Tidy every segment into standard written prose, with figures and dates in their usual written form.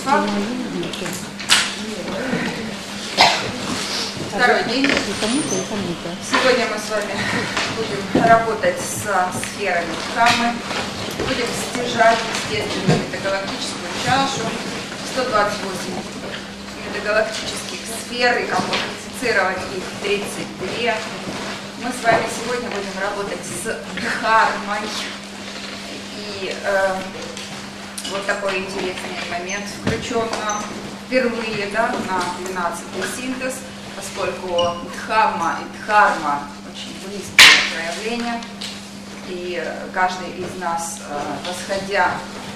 факт. Второй день. Сегодня мы с вами будем работать со сферами Дхаммы. Будем стяжать, естественно, метагалактическую чашу, 128 метагалактических сфер, и коммуницировать их 32. Мы с вами сегодня будем работать с Дхармой. И вот такой интересный момент включен впервые, да, на 12-й синтез, поскольку Дхамма и Дхарма очень близкие проявления, и каждый из нас, восходя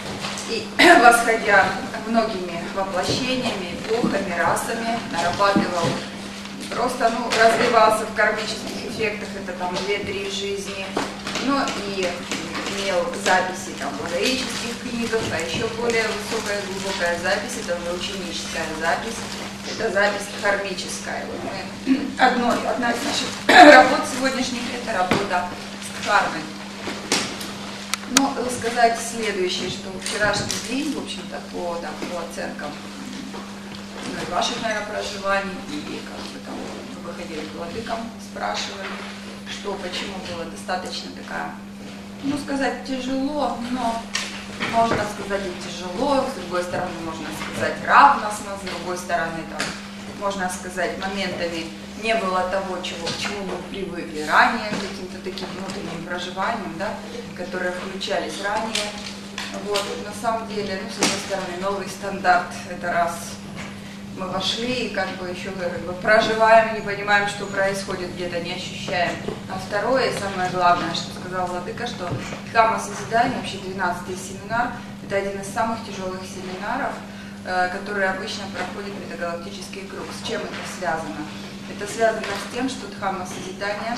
многими воплощениями, эпохами, расами, нарабатывал, просто развивался в кармических эффектах, это там 2-3 жизни, но и имел записи там в логических книгах, а еще более высокая, глубокая запись, это уже ученическая запись, это запись кармическая. Вот одна из наших работ сегодняшних – это работа с Дхармой. Но сказать следующее, что вчерашний день, в общем-то, по оценкам ваших, наверное, проживаний, и как бы там мы выходили к владыкам, спрашивали, что, почему было достаточно такая, сказать тяжело, но можно сказать и тяжело, с другой стороны можно сказать равностно, с другой стороны там можно сказать моментами не было того, к чему мы привыкли ранее, каким-то таким внутренним проживанием, да, которые включались ранее. Вот, на самом деле, с одной стороны, новый стандарт, это раз мы вошли и как бы еще проживаем, не понимаем, что происходит, где-то не ощущаем. А второе, и самое главное, что сказал владыка, что Дхамма созидания, вообще 12-й семинар, это один из самых тяжелых семинаров, который обычно проходит метагалактический круг. С чем это связано? Это связано с тем, что Дхамма созидания,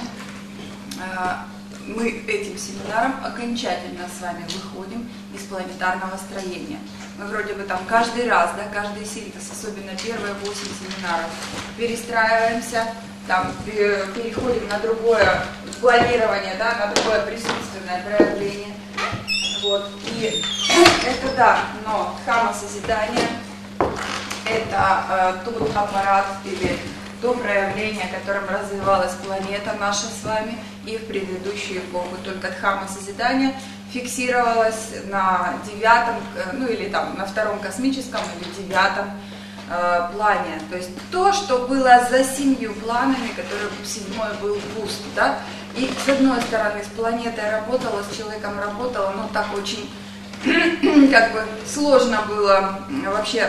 мы этим семинаром окончательно с вами выходим из планетарного строения. Мы вроде бы там каждый раз, да, каждый синтез, особенно первые 8 семинаров, перестраиваемся, там переходим на другое планирование, да, на другое присутственное проявление. Вот. И это да, но Дхамма созидания – это тот аппарат или то проявление, которым развивалась планета наша с вами и в предыдущую эпоху. Только Дхамма созидания фиксировалась на 9-м, или там на 2-м космическом или 9-м плане. То есть то, что было за 7 планами, который 7-й был пуст, да? И с одной стороны с планетой работала, с человеком работала, но так очень как бы сложно было вообще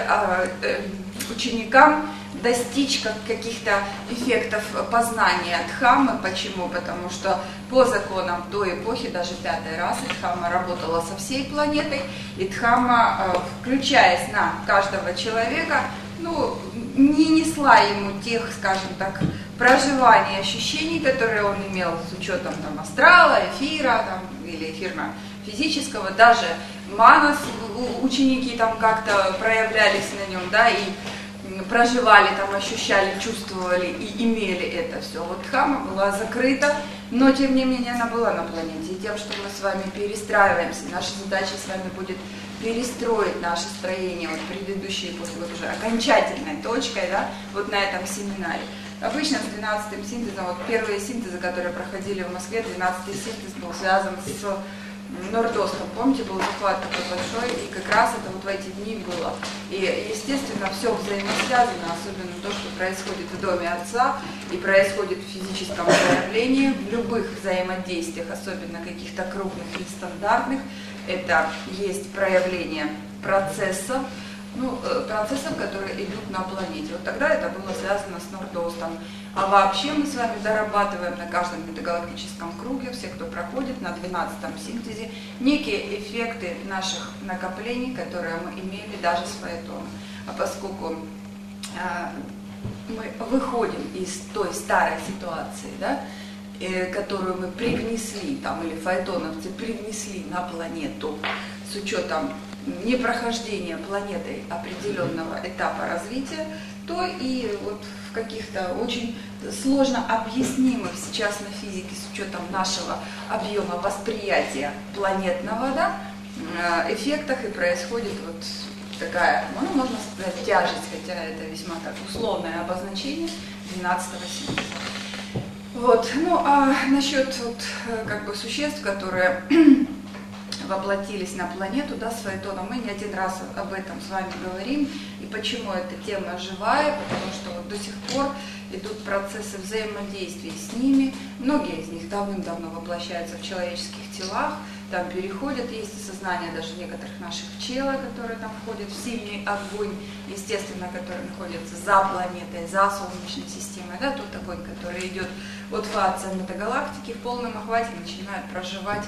ученикам достичь каких-то эффектов познания Дхаммы. Почему? Потому что по законам той эпохи, даже 5-й расы, Дхамма работала со всей планетой, и Дхамма, включаясь на каждого человека, не несла ему тех, скажем так, проживаний, ощущений, которые он имел с учетом там астрала, эфира там, или эфирно-физического, даже манас ученики там как-то проявлялись на нем, да, и проживали, там, ощущали, чувствовали и имели это все. Вот Дхамма была закрыта, но тем не менее она была на планете. И тем, что мы с вами перестраиваемся, наша задача с вами будет перестроить наше строение вот предыдущей эпохи, вот уже окончательной точкой, да, вот на этом семинаре. Обычно с 12-м синтезом, вот первые синтезы, которые проходили в Москве, 12-й синтез был связан с Нордостом. Помните, был захват такой большой, и как раз это вот в эти дни было. И, естественно, все взаимосвязано, особенно то, что происходит в доме Отца и происходит в физическом проявлении, в любых взаимодействиях, особенно каких-то крупных и стандартных. Это есть проявление процессов, процессов, которые идут на планете. Вот тогда это было связано с Нордостом. А вообще мы с вами дорабатываем на каждом метагалактическом круге, все, кто проходит на 12-м синтезе, некие эффекты наших накоплений, которые мы имели даже с фаэтоном. А поскольку мы выходим из той старой ситуации, да, которую мы привнесли, там, или фаэтоновцы привнесли на планету с учетом непрохождения планетой определенного этапа развития, то и вот в каких-то очень сложно объяснимых сейчас на физике с учетом нашего объема восприятия планетного, да, эффектах и происходит вот такая, ну, можно сказать, тяжесть, хотя это весьма так условное обозначение 12-го синтеза. Вот, ну а насчет вот, как бы существ, которые воплотились на планету, да, с Фаэтоном, мы не один раз об этом с вами говорим. И почему эта тема живая? Потому что вот до сих пор идут процессы взаимодействия с ними. Многие из них давным-давно воплощаются в человеческих телах, там переходят, есть сознание даже некоторых наших пчелок, которые там входят в сильный огонь, естественно, который находится за планетой, за Солнечной системой, да, тот огонь, который идет от фаца метагалактики в полном охвате, начинает проживать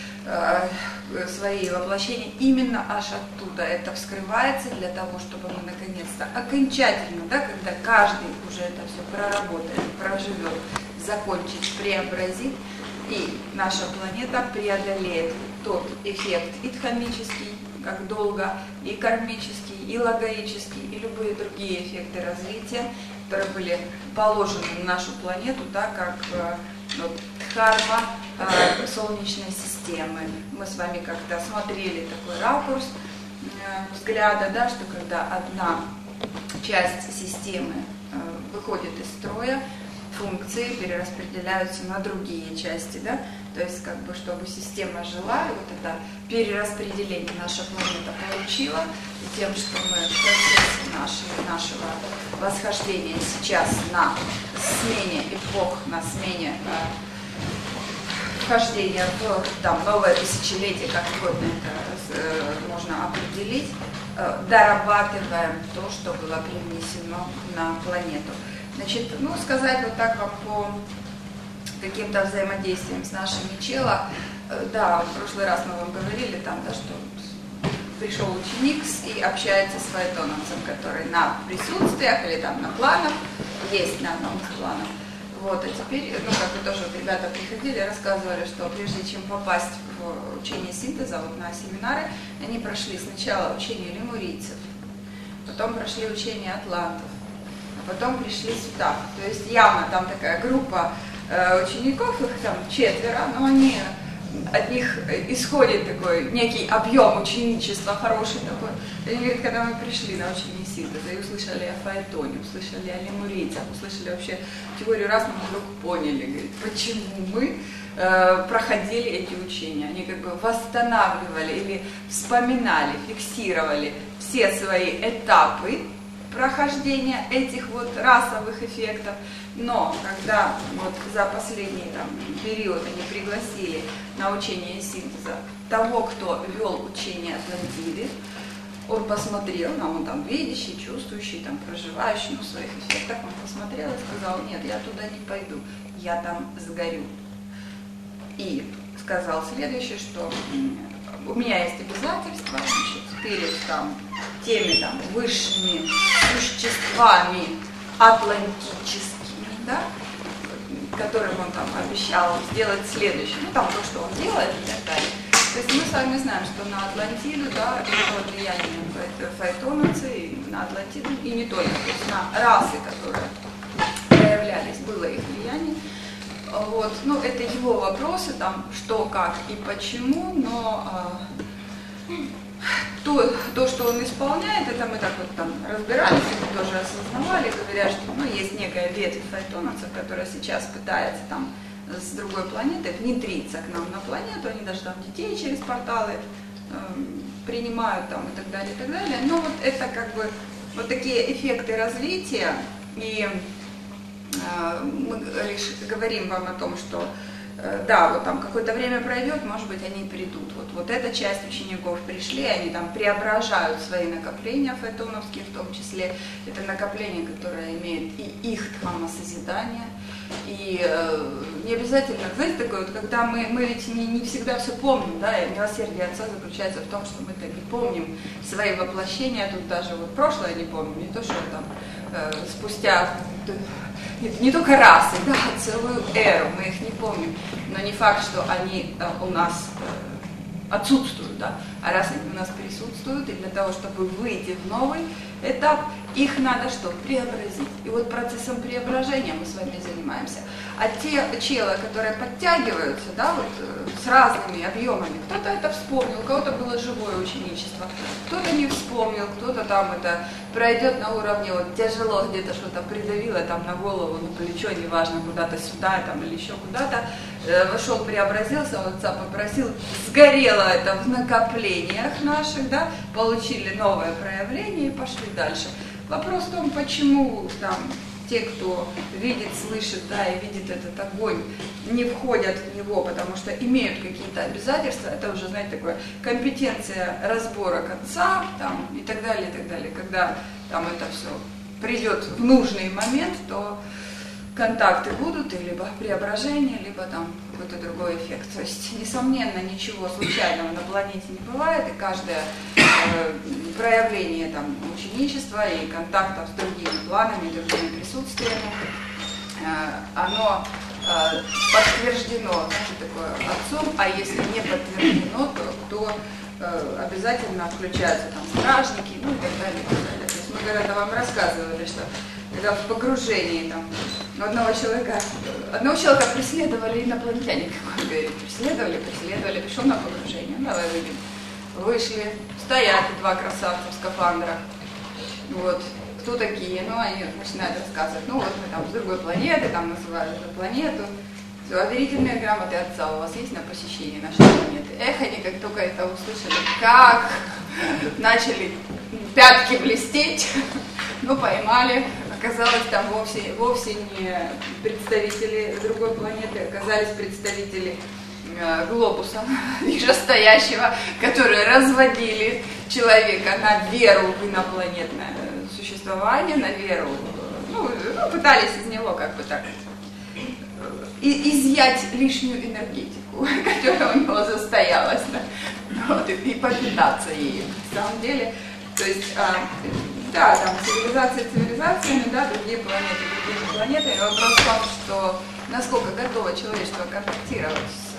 свои воплощения именно аж оттуда. Это вскрывается для того, чтобы мы наконец-то окончательно, да, когда каждый уже это все проработает, проживет, закончит, преобразит, и наша планета преодолеет тот эффект и дхамический, как долго, и кармический, и логоический, и любые другие эффекты развития, которые были положены на нашу планету, да, как вот, дхарма Солнечной системы. Мы с вами как-то смотрели такой ракурс взгляда, да, что когда одна часть системы выходит из строя, функции перераспределяются на другие части, да, то есть как бы чтобы система жила, и вот это перераспределение наша планета получила, и тем, что мы в процессе нашего восхождения сейчас на смене эпох, на смене вхождения в там, новое тысячелетие, как угодно это можно определить, дорабатываем то, что было привнесено на планету. Значит, ну, сказать вот так вам по каким-то взаимодействиям с нашими чело, да, в прошлый раз мы вам говорили, там, да, что пришел ученик и общается с фаэтоновцем, который на присутствиях или там на планах, есть на одном из планов. Вот, а теперь, ну, как бы тоже вот ребята приходили, рассказывали, что прежде чем попасть в учение синтеза, вот на семинары, они прошли сначала учение лемурийцев, потом прошли учение атлантов, а потом пришли сюда. То есть явно там такая группа учеников, их там 4, но они, от них исходит такой некий объем ученичества, хороший такой. И они говорят, когда мы пришли на учение синтеза и услышали о фаэтоне, услышали о лемурийцах, услышали вообще теорию раз, мы вдруг поняли, говорит, почему мы проходили эти учения. Они как бы восстанавливали или вспоминали, фиксировали все свои этапы прохождения этих вот расовых эффектов, но когда вот за последний там период они пригласили на учение синтеза того, кто вел учение Атлантиды, он посмотрел, ну, он там видящий, чувствующий, там проживающий, ну, в своих эффектах, он посмотрел и сказал, нет, я туда не пойду, я там сгорю. И сказал следующее, что у меня есть обязательства, значит, перед там, теми там, высшими существами атлантическими, да, которым он там обещал сделать следующее. Ну, там то, что он делает и так далее. То есть мы с вами знаем, что на Атлантиду, да, было влияние фаэтоновцы, и на Атлантиду, и не только, то есть на расы, которые проявлялись, было их влияние. Вот. Ну, это его вопросы, там, что, как и почему, но то, что он исполняет, это мы так вот там разбирались, мы тоже осознавали, говоря, что ну, есть некая ветвь фаэтоновцев, которая сейчас пытается там с другой планеты внедриться к нам на планету, они даже там детей через порталы принимают там и так далее, и так далее. Но вот это как бы вот такие эффекты развития, и мы лишь говорим вам о том, что да, вот там какое-то время пройдет, может быть, они придут. Вот эта часть учеников пришли, они там преображают свои накопления фаэтоновские, в том числе это накопление, которое имеет и их дхамма-созидание. И не обязательно, знаете, такое вот, когда мы ведь не всегда все помним, да, и милосердие Отца заключается в том, что мы так и помним свои воплощения, тут даже вот прошлое не помним, не то, что там спустя, не только расы, да, целую эру, мы их не помним, но не факт, что они у нас отсутствуют, да, а раз они у нас присутствуют, и для того, чтобы выйти в новый этап, их надо что? Преобразить. И вот процессом преображения мы с вами занимаемся. А те челы, которые подтягиваются, да, вот, с разными объемами, кто-то это вспомнил, у кого-то было живое ученичество, кто-то не вспомнил, кто-то там это пройдет на уровне, вот тяжело где-то что-то придавило, там на голову, на плечо, неважно, куда-то сюда там, или еще куда-то, вошел, преобразился, он отца попросил, сгорело это в накоплениях наших, да, получили новое проявление и пошли дальше. Вопрос в том, почему там те, кто видит, слышит, да, и видит этот огонь, не входят в него, потому что имеют какие-то обязательства, это уже, знаете, такое компетенция разбора конца, там, и так далее, и так далее. Когда там это все придет в нужный момент, то контакты будут, и либо преображение, либо там какой-то другой эффект. То есть, несомненно, ничего случайного на планете не бывает, и каждое проявление там, ученичества и контактов с другими планами, другими присутствиями, оно подтверждено, знаете, такое отцом, а если не подтверждено, то обязательно включаются там стражники, ну и так далее, и так далее. То есть мы когда-то вам рассказывали, что когда в погружении там, одного человека преследовали инопланетяне, как он говорит, преследовали, пришел на погружение, ну, давай выйдем. Вышли, стоят два красавца в скафандрах, вот, кто такие, ну, они начинают рассказывать, ну, вот мы там с другой планеты, там называют эту планету, все, доверительные грамоты отца у вас есть на посещение нашей планеты? Эх, они как только это услышали, как начали пятки блестеть, ну, поймали, оказалось там вовсе не представители другой планеты, оказались представители глобуса, нижестоящего, которые разводили человека на веру в инопланетное существование, на веру, ну, пытались из него как бы так изъять лишнюю энергетику, которая у него застоялась, да, вот, и попитаться ею. На самом деле, то есть, да, там цивилизациями, да, другие планеты, но вопрос в том, что насколько готово человечество контактировать с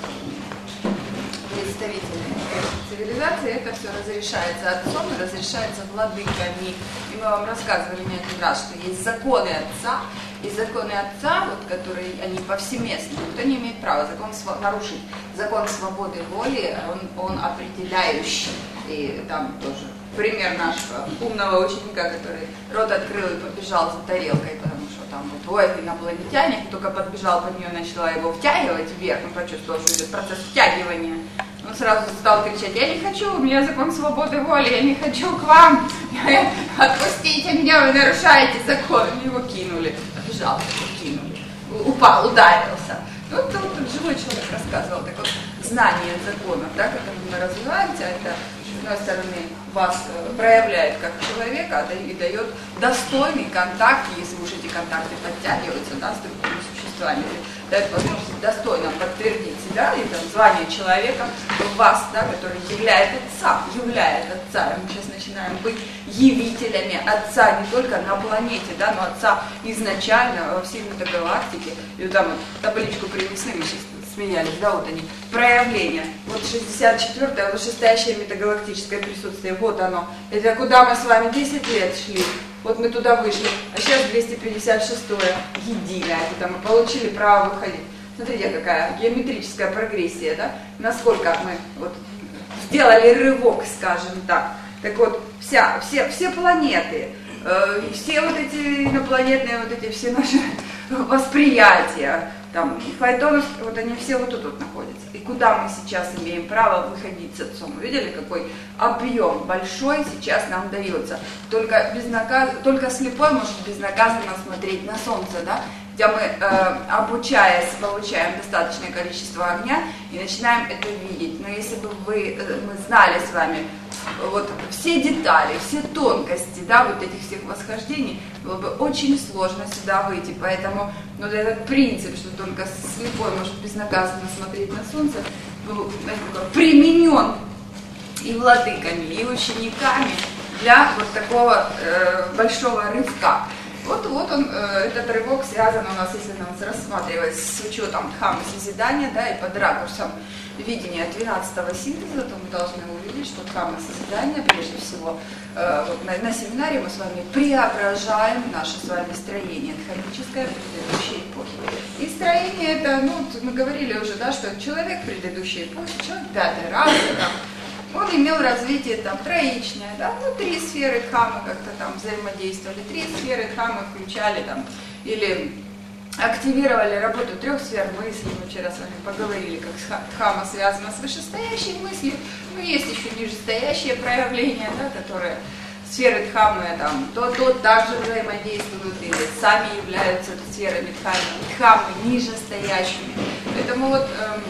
представителями цивилизации, это все разрешается отцом и разрешается владыками. И мы вам рассказывали не один раз, что есть законы отца, и законы отца, вот, которые они повсеместны, никто не имеет права нарушить. Закон свободы воли, он определяющий. И там тоже пример нашего умного ученика, который рот открыл и побежал за тарелкой, потому что там вот, ой, инопланетяне, только подбежал под нее, начала его втягивать вверх, он почувствовал, что идет процесс втягивания. Он сразу стал кричать: я не хочу, у меня закон свободы воли, я не хочу к вам, отпустите меня, вы нарушаете закон. Его кинули, побежал, кинули, упал, ударился. Ну, тут живой человек рассказывал, так вот, знание законов, да, которые мы развиваемся, это, с одной стороны, вас проявляет как человека и дает достойный контакт, если уж эти контакты подтягиваются, да, с другими существами, дает возможность достойно подтвердить себя и там, звание человека в вас, да, который являет отца. И мы сейчас начинаем быть явителями отца не только на планете, да, но отца изначально во всей метагалактике. И там вот табличку принесли, мы сейчас смеялись, да, вот они, проявления. Вот 64-е, вышестоящее метагалактическое присутствие, вот оно. Это куда мы с вами 10 лет шли. Вот мы туда вышли, а сейчас 256-е, единое, это мы получили право выходить. Смотрите, какая геометрическая прогрессия, да? Насколько мы вот сделали рывок, скажем так. Так вот, все планеты, все вот эти инопланетные, вот эти все наши восприятия, там, файтонов, вот они все вот тут находятся. И куда мы сейчас имеем право выходить с отцом? Вы видели, какой объем большой сейчас нам дается? Только слепой может безнаказанно смотреть на солнце, да? Где мы, обучаясь, получаем достаточное количество огня и начинаем это видеть. Но если бы мы знали с вами вот все детали, все тонкости, да, вот этих всех восхождений, было бы очень сложно сюда выйти. Поэтому вот этот принцип, что только слепой может безнаказанно смотреть на солнце, был применен и владыками, и учениками для вот такого большого рывка. Вот он, этот рывок связан у нас, если нас рассматривать с учетом дхаммы созидания, да, и под ракурсом видения 12-го синтеза, то мы должны увидеть, что дхамма созидания, прежде всего, вот на семинаре мы с вами преображаем наше с вами строение дхаммическое предыдущей эпохи. И строение это, ну, мы говорили уже, да, что человек предыдущей эпохи, человек пятой расы, там, он имел развитие там троичное, да, ну, 3 сферы дхаммы как-то там взаимодействовали, 3 сферы дхаммы включали там, или активировали работу 3 сфер мысли. Мы вчера с вами поговорили, как дхамма связана с вышестоящей мыслью, но есть еще нижестоящие проявления, да, которые сферы дхаммы там, то также взаимодействуют или сами являются сферами дхаммы нижестоящими. Поэтому вот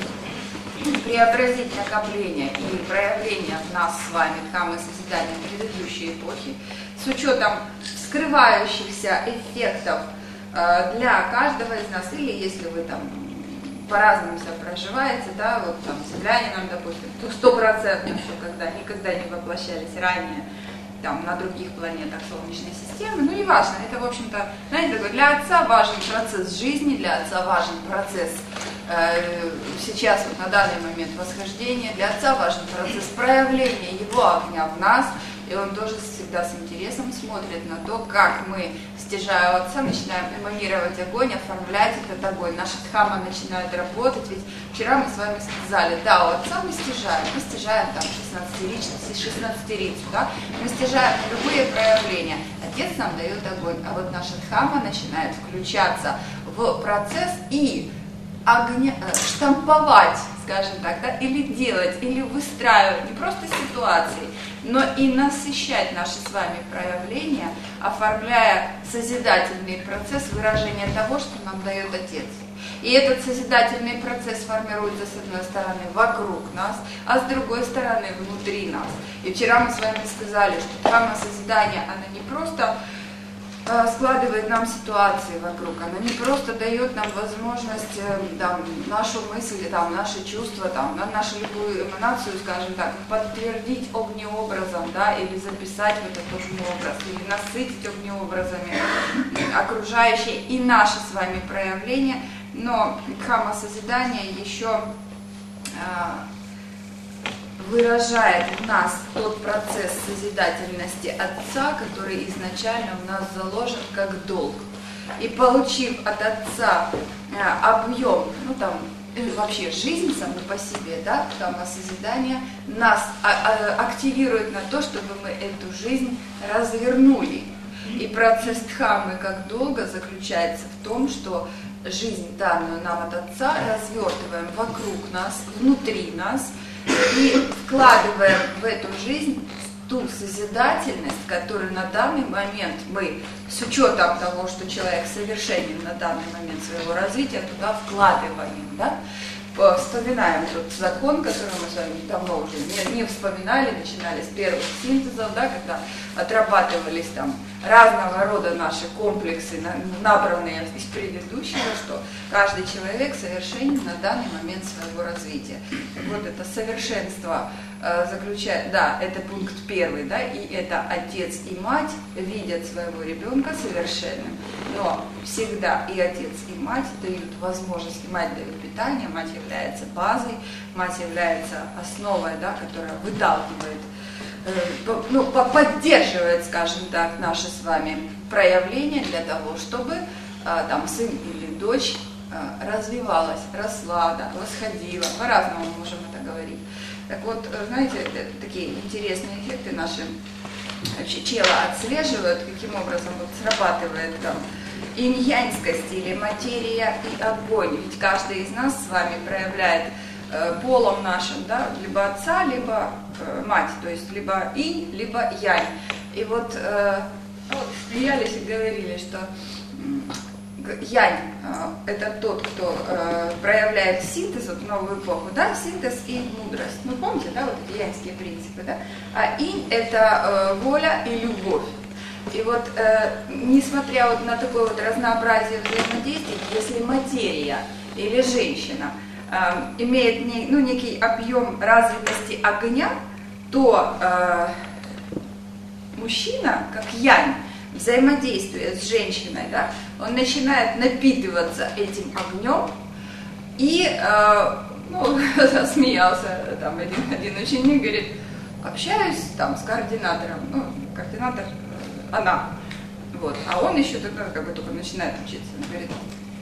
преобразить накопление и проявление в нас с вами дхаммы созидания предыдущей эпохи с учетом скрывающихся эффектов для каждого из нас, или если вы там по-разному себя проживаете, да, вот там землянином, допустим, то 100% что никогда не воплощались ранее там на других планетах Солнечной системы, ну неважно, это в общем-то, знаете, для Отца важен процесс жизни, для Отца важен процесс сейчас вот на данный момент восхождения, для Отца важен процесс проявления Его огня в нас, и Он тоже всегда с интересом смотрит на то, как мы, стяжая у Отца, начинаем эманировать огонь, оформлять этот огонь. Наша дхамма начинает работать, ведь вчера мы с вами сказали, да, у Отца мы стяжаем там 16-рицу, да, мы стяжаем любые проявления. Отец нам дает огонь, а вот наша дхамма начинает включаться в процесс и штамповать, скажем так, да, или делать, или выстраивать не просто ситуации, но и насыщать наши с вами проявления, оформляя созидательный процесс выражения того, что нам дает Отец. И этот созидательный процесс формируется с одной стороны вокруг нас, а с другой стороны внутри нас. И вчера мы с вами сказали, что дхамма созидания, она не просто складывает нам ситуации вокруг, она не просто дает нам возможность там, нашу мысль, там, наши чувства, там, нашу любую эманацию, скажем так, подтвердить огнеобразом, да, или записать в этот огнеобраз, или насытить огнеобразами окружающие и наши с вами проявления, но дхамма созидания еще выражает в нас тот процесс созидательности Отца, который изначально в нас заложен как долг. И получив от Отца объем, ну там, вообще жизнь саму по себе, да, дхамма созидания, нас активирует на то, чтобы мы эту жизнь развернули. И процесс дхаммы как долга заключается в том, что жизнь, данную нам от Отца, развертываем вокруг нас, внутри нас, и вкладываем в эту жизнь ту созидательность, которую на данный момент мы, с учетом того, что человек совершенен на данный момент своего развития, туда вкладываем, да? Вспоминаем тот закон, который мы с вами давно уже не вспоминали, начинали с первых синтезов, да, когда отрабатывались там разного рода наши комплексы, набранные из предыдущего, что каждый человек совершенен на данный момент своего развития. Вот это совершенство заключает, да, это пункт 1, да, и это отец и мать видят своего ребенка совершенным, но всегда и отец, и мать дают возможность, мать дает питание, мать является базой, мать является основой, да, которая выталкивает, ну, поддерживает, скажем так, наши с вами проявления для того, чтобы там сын или дочь развивалась, росла, да, восходила, по-разному можем это говорить. Так вот, знаете, такие интересные эффекты наши вообще тело отслеживают, каким образом вот срабатывает там инь-яньскость или материя и огонь. Ведь каждый из нас с вами проявляет полом нашим, да, либо отца, либо мать, то есть либо инь, либо янь. И вот смеялись и говорили, что янь это тот, кто проявляет синтез, вот новую эпоху, да, синтез и мудрость. Ну, помните, да, вот эти яньские принципы, да? А инь это воля и любовь. И вот, несмотря вот на такое вот разнообразие взаимодействий, если материя или женщина имеет некий объем развитости огня, то мужчина, как янь, взаимодействуя с женщиной, да, он начинает напитываться этим огнем и, смеялся там один ученик, говорит, общаюсь там с координатором, координатор она, вот, а он еще тогда как бы только начинает учиться, он говорит,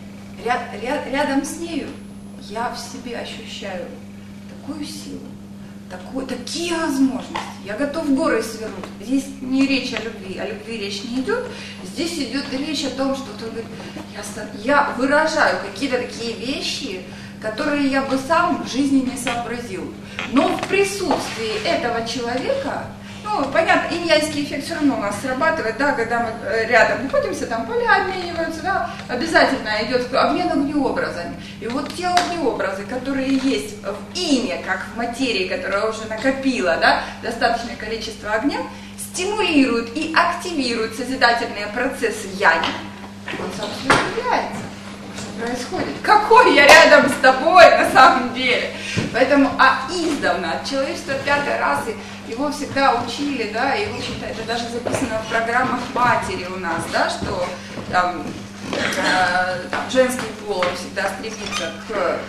рядом с нею я в себе ощущаю такую силу, такие возможности. Я готов горы свернуть. Здесь не речь о любви речь не идет. Здесь идет речь о том, что он говорит, я выражаю какие-то такие вещи, которые я бы сам в жизни не сообразил. Но в присутствии этого человека, понятно, иньянский эффект все равно у нас срабатывает, да, когда мы рядом находимся, там поля обмениваются, да, обязательно идет обмен огнеобразами. И вот те огнеобразы, которые есть в ине, как в материи, которая уже накопила, да, достаточное количество огня, стимулируют и активируют созидательные процессы яни, он сам все является. Что происходит? Какой я рядом с тобой на самом деле? Поэтому, издавна от человечества 5-й расы его всегда учили, да, и, в общем-то, это даже записано в программах матери у нас, да, что там женский пол всегда стремится к...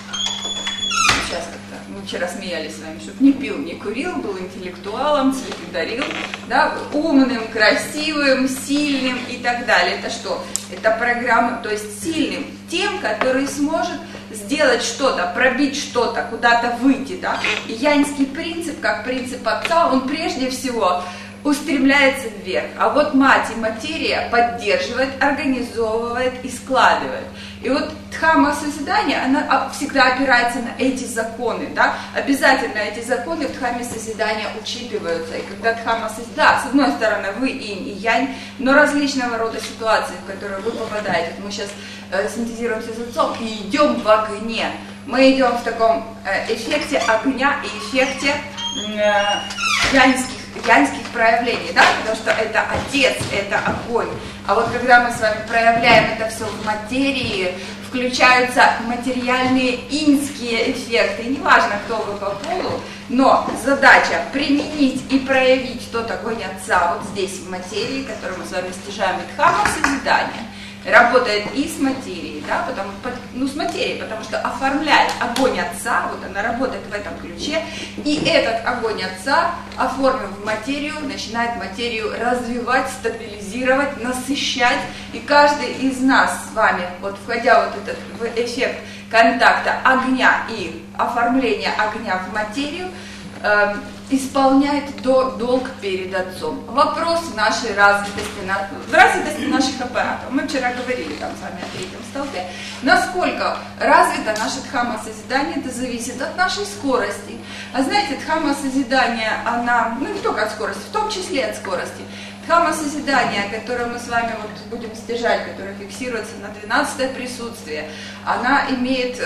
Сейчас как-то, мы вчера смеялись с вами, чтобы не пил, не курил, был интеллектуалом, цветы дарил, да, умным, красивым, сильным и так далее. Это что? Это программа, то есть сильным, тем, который сможет сделать что-то, пробить что-то, куда-то выйти, да. И яньский принцип, как принцип отца, он прежде всего устремляется вверх, а вот мать и материя поддерживает, организовывает и складывает. И вот дхамма созидания, она всегда опирается на эти законы, да, обязательно эти законы в дхамме созидания учитываются. И когда дхамма созидания, да, с одной стороны вы инь и янь, но различного рода ситуации, в которые вы попадаете, мы сейчас синтезируемся с отцом и идем в огне. Мы идем в таком эффекте огня и эффекте яньских проявлений, да, потому что это отец, это огонь. А вот когда мы с вами проявляем это все в материи, включаются материальные иньские эффекты. Неважно, кто вы по полу, но задача применить и проявить тот огонь отца вот здесь в материи, который мы с вами стяжаем, и дхамма созидания. Работает и с материей, да, с материей, потому что оформляет огонь отца, вот она работает в этом ключе, и этот огонь отца, оформив в материю, начинает материю развивать, стабилизировать, насыщать, и каждый из нас с вами, вот входя вот этот в эффект контакта огня и оформления огня в материю, исполняет долг перед отцом. Вопрос нашей развитости наших аппаратов. Мы вчера говорили там с вами о 3-м столпе. Насколько развита наша дхамма созидания, это зависит от нашей скорости. А знаете, дхамма созидания, она, не только от скорости, в том числе от скорости. Дхамма созидания, которую мы с вами вот будем стяжать, которая фиксируется на 12-е присутствие, она имеет...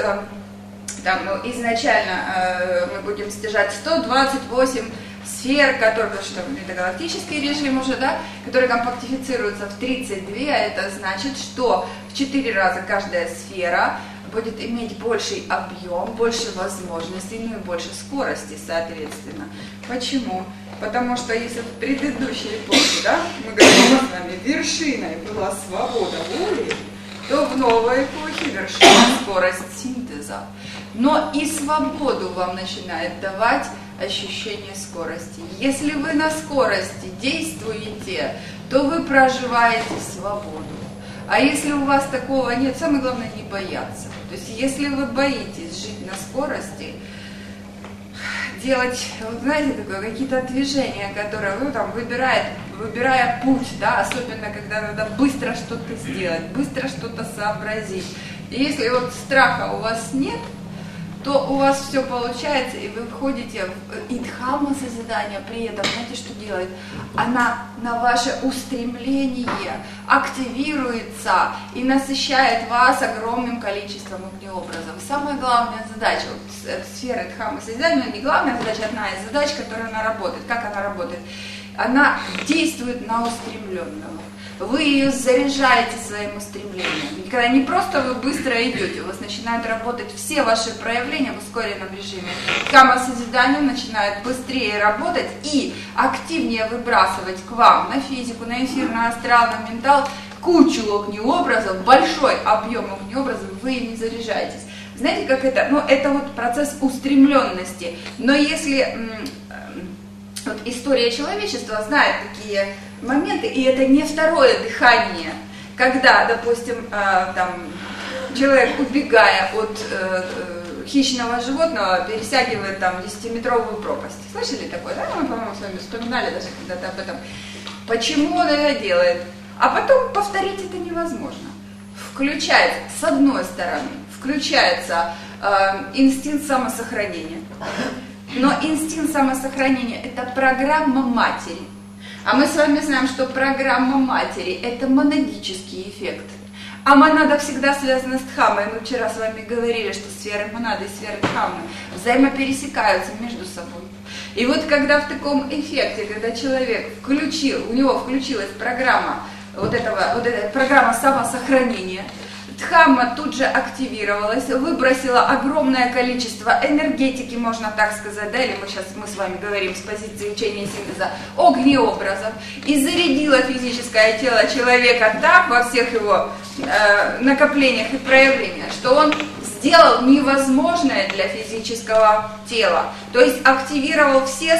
изначально мы будем стяжать 128 сфер, которые, что это галактический режим уже, да, которые компактифицируются в 32, а это значит, что в 4 раза каждая сфера будет иметь больший объем, больше возможностей, и больше скорости, соответственно. Почему? Потому что если в предыдущей эпохе, да, мы говорим с вами, вершиной была свобода воли, то в новой эпохе вершина скорость синтеза. Но и свободу вам начинает давать ощущение скорости. Если вы на скорости действуете, то вы проживаете свободу. А если у вас такого нет, самое главное не бояться. То есть если вы боитесь жить на скорости, делать, знаете, какие-то движения, которые вы там выбирая путь, да, особенно когда надо быстро что-то сделать, быстро что-то сообразить. И если вот страха у вас нет, то у вас все получается, и вы входите в дхамма созидания, при этом, знаете, что делает? Она на ваше устремление активируется и насыщает вас огромным количеством огнеобразов. Самая главная задача сферы дхамма созидания, не главная задача, одна из задач, которая она работает. Как она работает? она действует на устремленного. Вы ее заряжаете своим устремлением. И когда не просто вы быстро идете, у вас начинают работать все ваши проявления в ускоренном режиме. Дхамма созидания начинает быстрее работать и активнее выбрасывать к вам на физику, на эфир, на астрал, на ментал кучу огнеобразов, большой объем огнеобразов, вы ими заряжаетесь. Знаете, как это? Ну, это вот процесс устремленности. Но если вот история человечества знает такие моменты, и это не второе дыхание, когда, допустим, там, человек, убегая от хищного животного, пересягивает там 10-метровую пропасть. Слышали такое, да? Мы, по-моему, с вами вспоминали даже когда-то об этом. Почему он это делает? А потом повторить это невозможно. Включается, с одной стороны, включается инстинкт самосохранения. Но инстинкт самосохранения – это программа матери. А мы с вами знаем, что программа матери – это монадический эффект. А монада всегда связана с дхаммой. Мы вчера с вами говорили, что сферы монады и сферы дхаммы взаимопересекаются между собой. И вот когда в таком эффекте, когда человек у него включилась программа эта программа самосохранения, дхамма тут же активировалась, выбросила огромное количество энергетики, можно так сказать, да, или мы с вами говорим с позиции учения синтеза, огнеобразов, и зарядила физическое тело человека так во всех его накоплениях и проявлениях, что он сделал невозможное для физического тела, то есть активировал все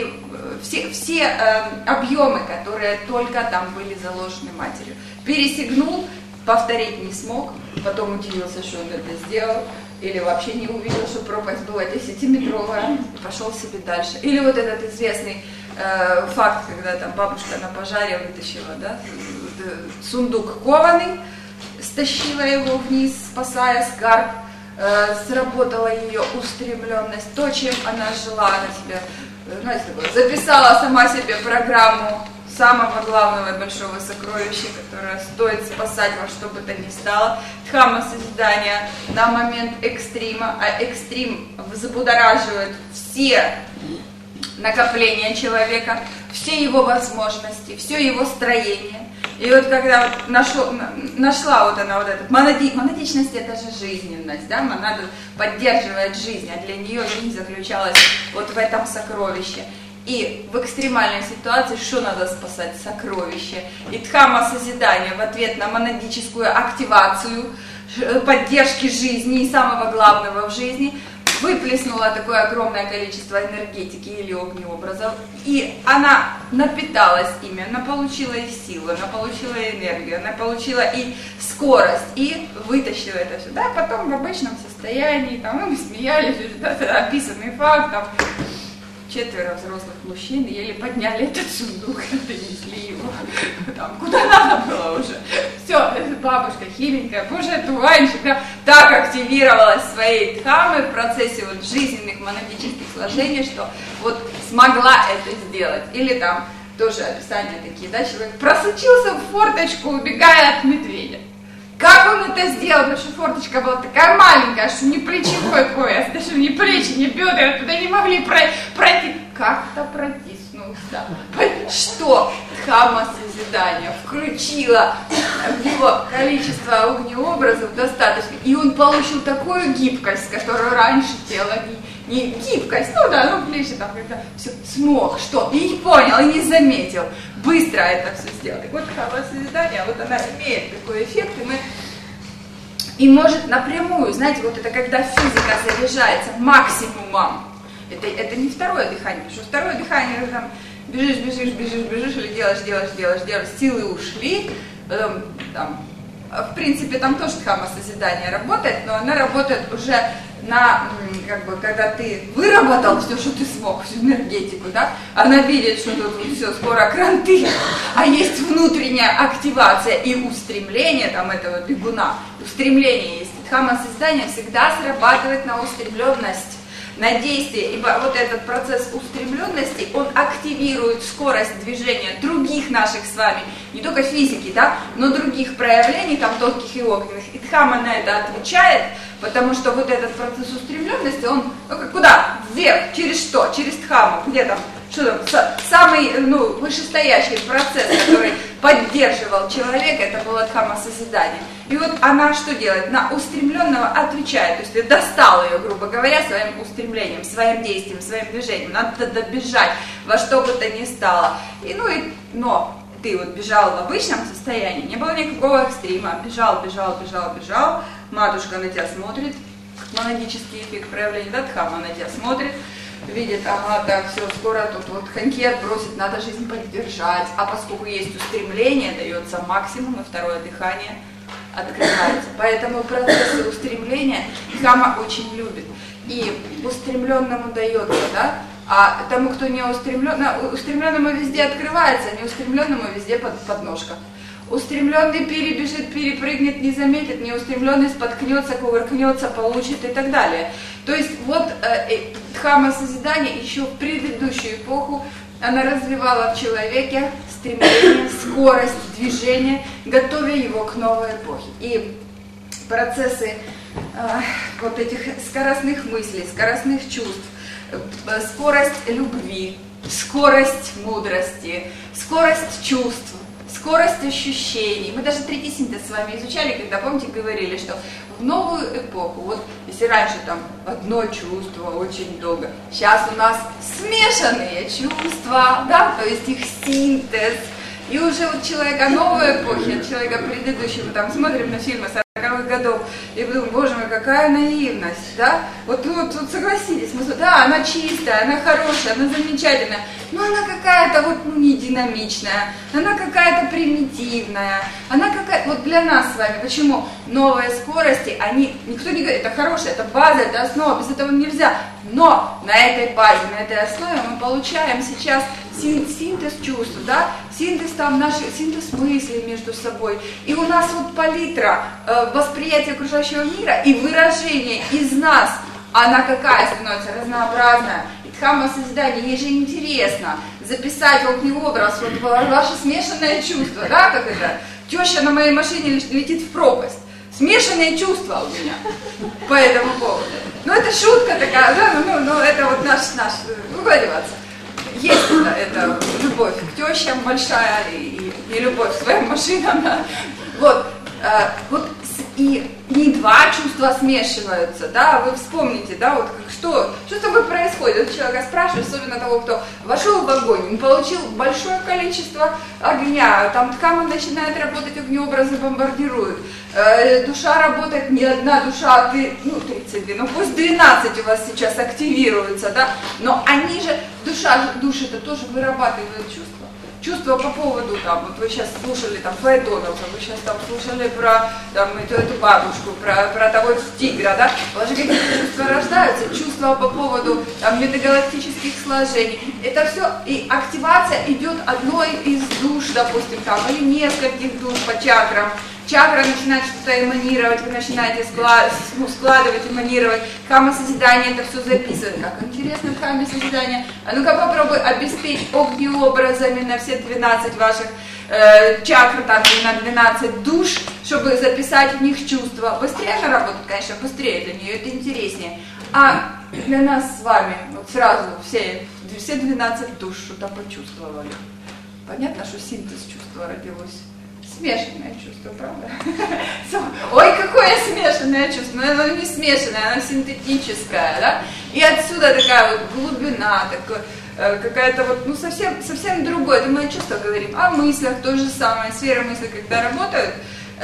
объемы, которые только там были заложены матерью, пересигнул, повторить не смог, потом удивился, что он это сделал, или вообще не увидел, что пропасть была 10-метровая, и пошел себе дальше. Или вот этот известный факт, когда там бабушка на пожаре вытащила, да, сундук кованый, стащила его вниз, спасая скарб, сработала ее устремленность, то, чем она жила, она себе, знаете, записала сама себе программу самого главного и большого сокровища, которое стоит спасать во что бы то ни стало. Дхамма созидания на момент экстрима, а экстрим взбудораживает все накопления человека, все его возможности, все его строение. И вот когда вот нашла вот она вот этот, монадичность это же жизненность, да, монада поддерживает жизнь, а для нее жизнь заключалась вот в этом сокровище. И в экстремальной ситуации что надо спасать? Сокровище. И дхамма созидания в ответ на монадическую активацию поддержки жизни и самого главного в жизни выплеснула такое огромное количество энергетики или огнеобразов, и она напиталась ими, она получила и силу, она получила и энергию, она получила и скорость, и вытащила это все. Да, потом в обычном состоянии, там, мы смеялись, это описанный факт, там, 4 взрослых мужчин еле подняли этот сундук, донесли его там, куда надо было уже. Все, бабушка хиленькая, боже, одуванчик, да, так активировалась своей дхаммой в процессе вот жизненных монадических сложений, что вот смогла это сделать. Или там тоже описания такие, да, человек просочился в форточку, убегая от медведя. Как он это сделал? Потому что форточка была такая маленькая, что ни плечевой пояс, даже ни плечи, ни бедра туда не могли пройти. Как-то протиснулся. Что дхамма созидания включила в его количество огнеобразов достаточно, и он получил такую гибкость, которую раньше тело не гибкость, ну да, ну плечи там как-то все смог, что, и не понял, и не заметил, быстро это все сделал. Так вот, дхамма созидания, вот она имеет такой эффект, и может напрямую, знаете, вот это когда физика заряжается максимумом, это не второе дыхание, потому что второе дыхание, это там бежишь, или делаешь, силы ушли, потом там, в принципе, там тоже дхамма созидания работает, но она работает уже на, как бы, когда ты выработал все, что ты смог, всю энергетику, да, она видит, что тут все, скоро кранты, а есть внутренняя активация и устремление там этого бегуна, устремление есть. Дхамма созидания всегда срабатывает на устремленность, на действие, ибо вот этот процесс устремленности, он активирует скорость движения других наших с вами, не только физики, да, но других проявлений, там, тонких и огненных. И дхамма на это отвечает, потому что вот этот процесс устремленности, он, ну, куда? Вверх, через что? Через дхамму, где там? что там, самый вышестоящий процесс, который поддерживал человека, это было дхамма созидания. И вот она что делает? На устремленного отвечает, то есть достал ее, грубо говоря, своим устремлением, своим действием, своим движением. Надо добежать во что бы то ни стало. Но ты вот бежал в обычном состоянии, не было никакого экстрима, бежал, матушка на тебя смотрит, монадический эффект проявления, да, дхамма на тебя смотрит, видит, ага, так, все, скоро тут вот коньки отбросит, надо жизнь поддержать, а поскольку есть устремление, дается максимум, и второе дыхание открывается. Поэтому процессы устремления дхамма очень любит. И устремленному дается, да, а тому, кто не устремлен, устремленному везде открывается, а не устремленному везде подножка. Устремленный перебежит, перепрыгнет, не заметит, неустремленный споткнется, кувыркнется, получит и так далее. То есть вот дхамма созидания еще в предыдущую эпоху она развивала в человеке стремление, скорость движения, готовя его к новой эпохе. И процессы вот этих скоростных мыслей, скоростных чувств, скорость любви, скорость мудрости, скорость чувств, скорость ощущений. Мы даже третий синтез с вами изучали, когда, помните, говорили, что в новую эпоху, вот если раньше там одно чувство очень долго, сейчас у нас смешанные чувства, да, то есть их синтез. И уже вот человека новой эпохи, от человека предыдущего, там смотрим на фильмы 40-х годов, и думаем, боже мой, какая наивность, да? Вот согласитесь, да, она чистая, она хорошая, она замечательная, но она какая-то вот не динамичная, она какая-то примитивная, она какая-то, вот для нас с вами, почему новые скорости, никто не говорит, это хорошая, это база, это основа, без этого нельзя, но на этой базе, на этой основе мы получаем сейчас синтез чувств, да, синтез мыслей между собой. И у нас вот палитра восприятия окружающего мира и выражение из нас, она какая становится? Разнообразная. И дхамма созидания, ей же интересно записать образ, вот ваше смешанное чувство, да, как это? Теща на моей машине летит в пропасть. Смешанные чувства у меня по этому поводу. Ну, это шутка такая, да, ну это вот наш, угодиваться. Есть это любовь к тещам большая и любовь к своим машинам. Да. Вот и не два чувства смешиваются, да, вы вспомните, да, вот что с тобой происходит, вот человека спрашивают, особенно того, кто вошел в огонь, он получил большое количество огня, там дхамма начинает работать, огнеобразы бомбардируют, душа работает, не одна душа, а 32, ну пусть 12 у вас сейчас активируется, да, но они же, души-то тоже вырабатывают чувства. Чувства по поводу, там, вот вы сейчас слушали там Флайтоновца, вы сейчас там слушали про там, эту бабушку, про того тигра, да? У вас же какие-то чувства рождаются, чувства по поводу там, метагалактических сложений. Это все, и активация идет одной из душ, допустим, там, или нескольких душ по чакрам. Чакра начинает что-то эманировать, вы начинаете складывать, эманировать. Дхамма созидания это все записывает. Как интересно в дхамме созидания. А ну-ка попробуй обеспечить огнеобразами на все 12 ваших чакр, так и на 12 душ, чтобы записать в них чувства. Быстрее она работает, конечно, быстрее для нее, это интереснее. А для нас с вами вот сразу все 12 душ что-то почувствовали. Понятно, что синтез чувства родилось. Смешанное чувство, правда? Ой, какое смешанное чувство, но оно не смешанное, оно синтетическое, да? И отсюда такая вот глубина, какая-то вот, совсем другое. Это мы о чувствах говорим, о мыслях, то же самое, сфера мысли, когда работают,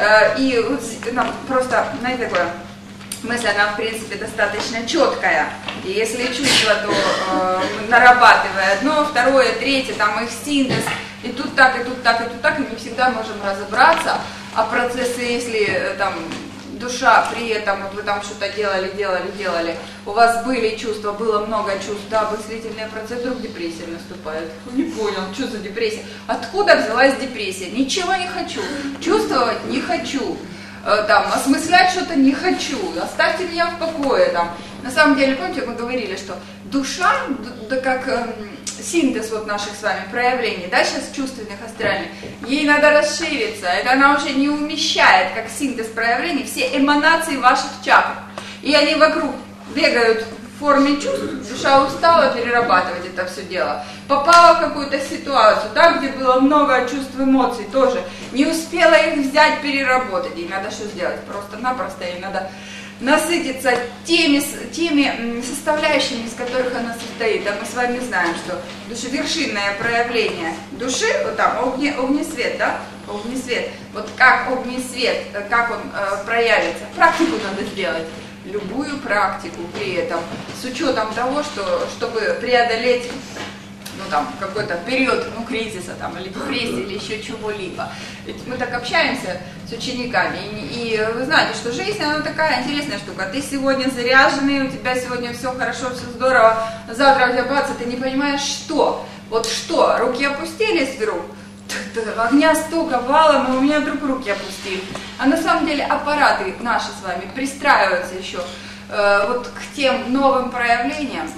и вот нам просто, знаете, такое, мысль, она, в принципе, достаточно четкая, и если чувство, то нарабатывая одно, второе, третье, там их синтез, и тут так, и тут так, и тут так, и мы всегда можем разобраться, а процессы, если там душа при этом, вот вы там что-то делали, у вас были чувства, было много чувств, да, мыслительные процессы, вдруг депрессия наступает. Не понял, что за депрессия? Откуда взялась депрессия? Ничего не хочу, чувствовать не хочу, там, осмыслять что-то не хочу, оставьте меня в покое, там. На самом деле, помните, мы говорили, что душа, да как синтез вот наших с вами проявлений, да, сейчас чувственных, астральных, ей надо расшириться, это она уже не умещает, как синтез проявлений, все эманации ваших чакр, и они вокруг бегают форме чувств, душа устала перерабатывать это все дело, попала в какую-то ситуацию, да, где было много чувств, эмоций тоже, не успела их взять, переработать, ей надо что сделать? Просто-напросто ей надо насытиться теми составляющими, из которых она состоит. А мы с вами знаем, что вершинное проявление души, вот там огнесвет, да, огнесвет, вот как огнесвет, как он проявится, практику надо сделать. Любую практику при этом, с учетом того, что, чтобы преодолеть какой-то период кризиса или депрессии или еще чего-либо. Ведь мы так общаемся с учениками, и вы знаете, что жизнь, она такая интересная штука. Ты сегодня заряженный, у тебя сегодня все хорошо, все здорово, завтра у тебя бац, ты не понимаешь, что. Вот что, руки опустились вдруг, огня столько валом, и у меня вдруг руки опустились. А на самом деле аппараты наши с вами пристраиваются еще вот к тем новым проявлениям,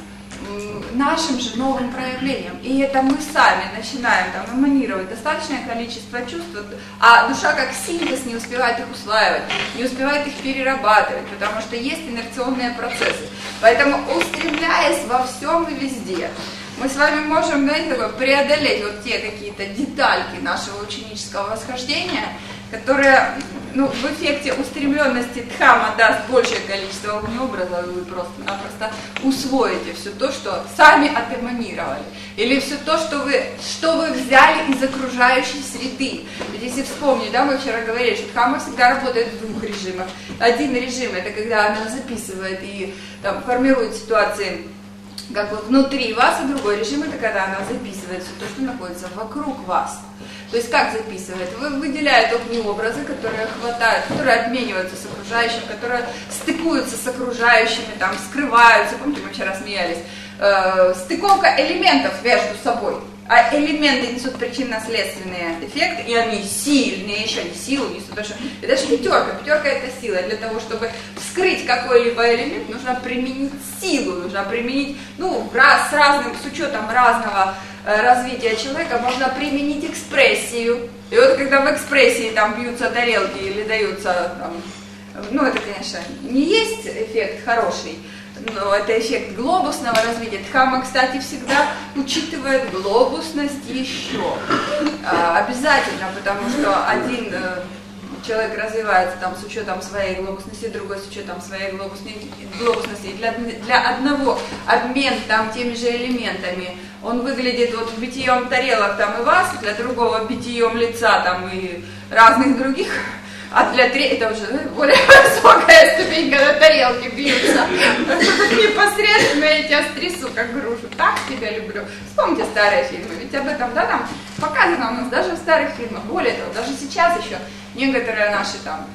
нашим же новым проявлениям. И это мы сами начинаем эманировать достаточное количество чувств, а душа как синтез не успевает их усваивать, не успевает их перерабатывать, потому что есть инерционные процессы. Поэтому, устремляясь во всем и везде, мы с вами можем, преодолеть вот те какие-то детальки нашего ученического восхождения, которые в эффекте устремленности Дхамма даст большее количество огнеобразов, и вы просто-напросто усвоите все то, что сами отэманировали, или все то, что вы взяли из окружающей среды. Ведь если вспомнить, мы вчера говорили, что Дхамма всегда работает в двух режимах. Один режим — это когда она записывает и формирует ситуации как бы внутри вас, а другой режим — это когда она записывает все то, что находится вокруг вас. То есть как записывает? Выделяет огнеобразы, которые хватают, которые обмениваются с окружающим, которые стыкуются с окружающими, скрываются. Помните, мы вчера смеялись? Стыковка элементов между собой. А элементы несут причинно-следственный эффект, и они сильные, еще не силу несут. Потому что это же пятерка. Пятерка — это сила. Для того, чтобы вскрыть какой-либо элемент, нужно применить силу, нужно применить, с учетом разного развития человека, можно применить экспрессию. И вот когда в экспрессии бьются тарелки или даются, это, конечно, не есть эффект хороший, но это эффект глобусного развития. Дхамма, кстати, всегда учитывает глобусность еще. Обязательно, потому что один человек развивается с учетом своей глобусности, другой с учетом своей глобусности. Для одного обмен теми же элементами, он выглядит битьем тарелок и вас, для другого битьем лица и разных других. А для третьего, это уже более высокая ступень, когда тарелки бьются. Непосредственно я тебя стрясу, как грушу. Так тебя люблю. Вспомните старые фильмы, ведь об этом, показано у нас даже в старых фильмах. Более того, даже сейчас еще некоторые наши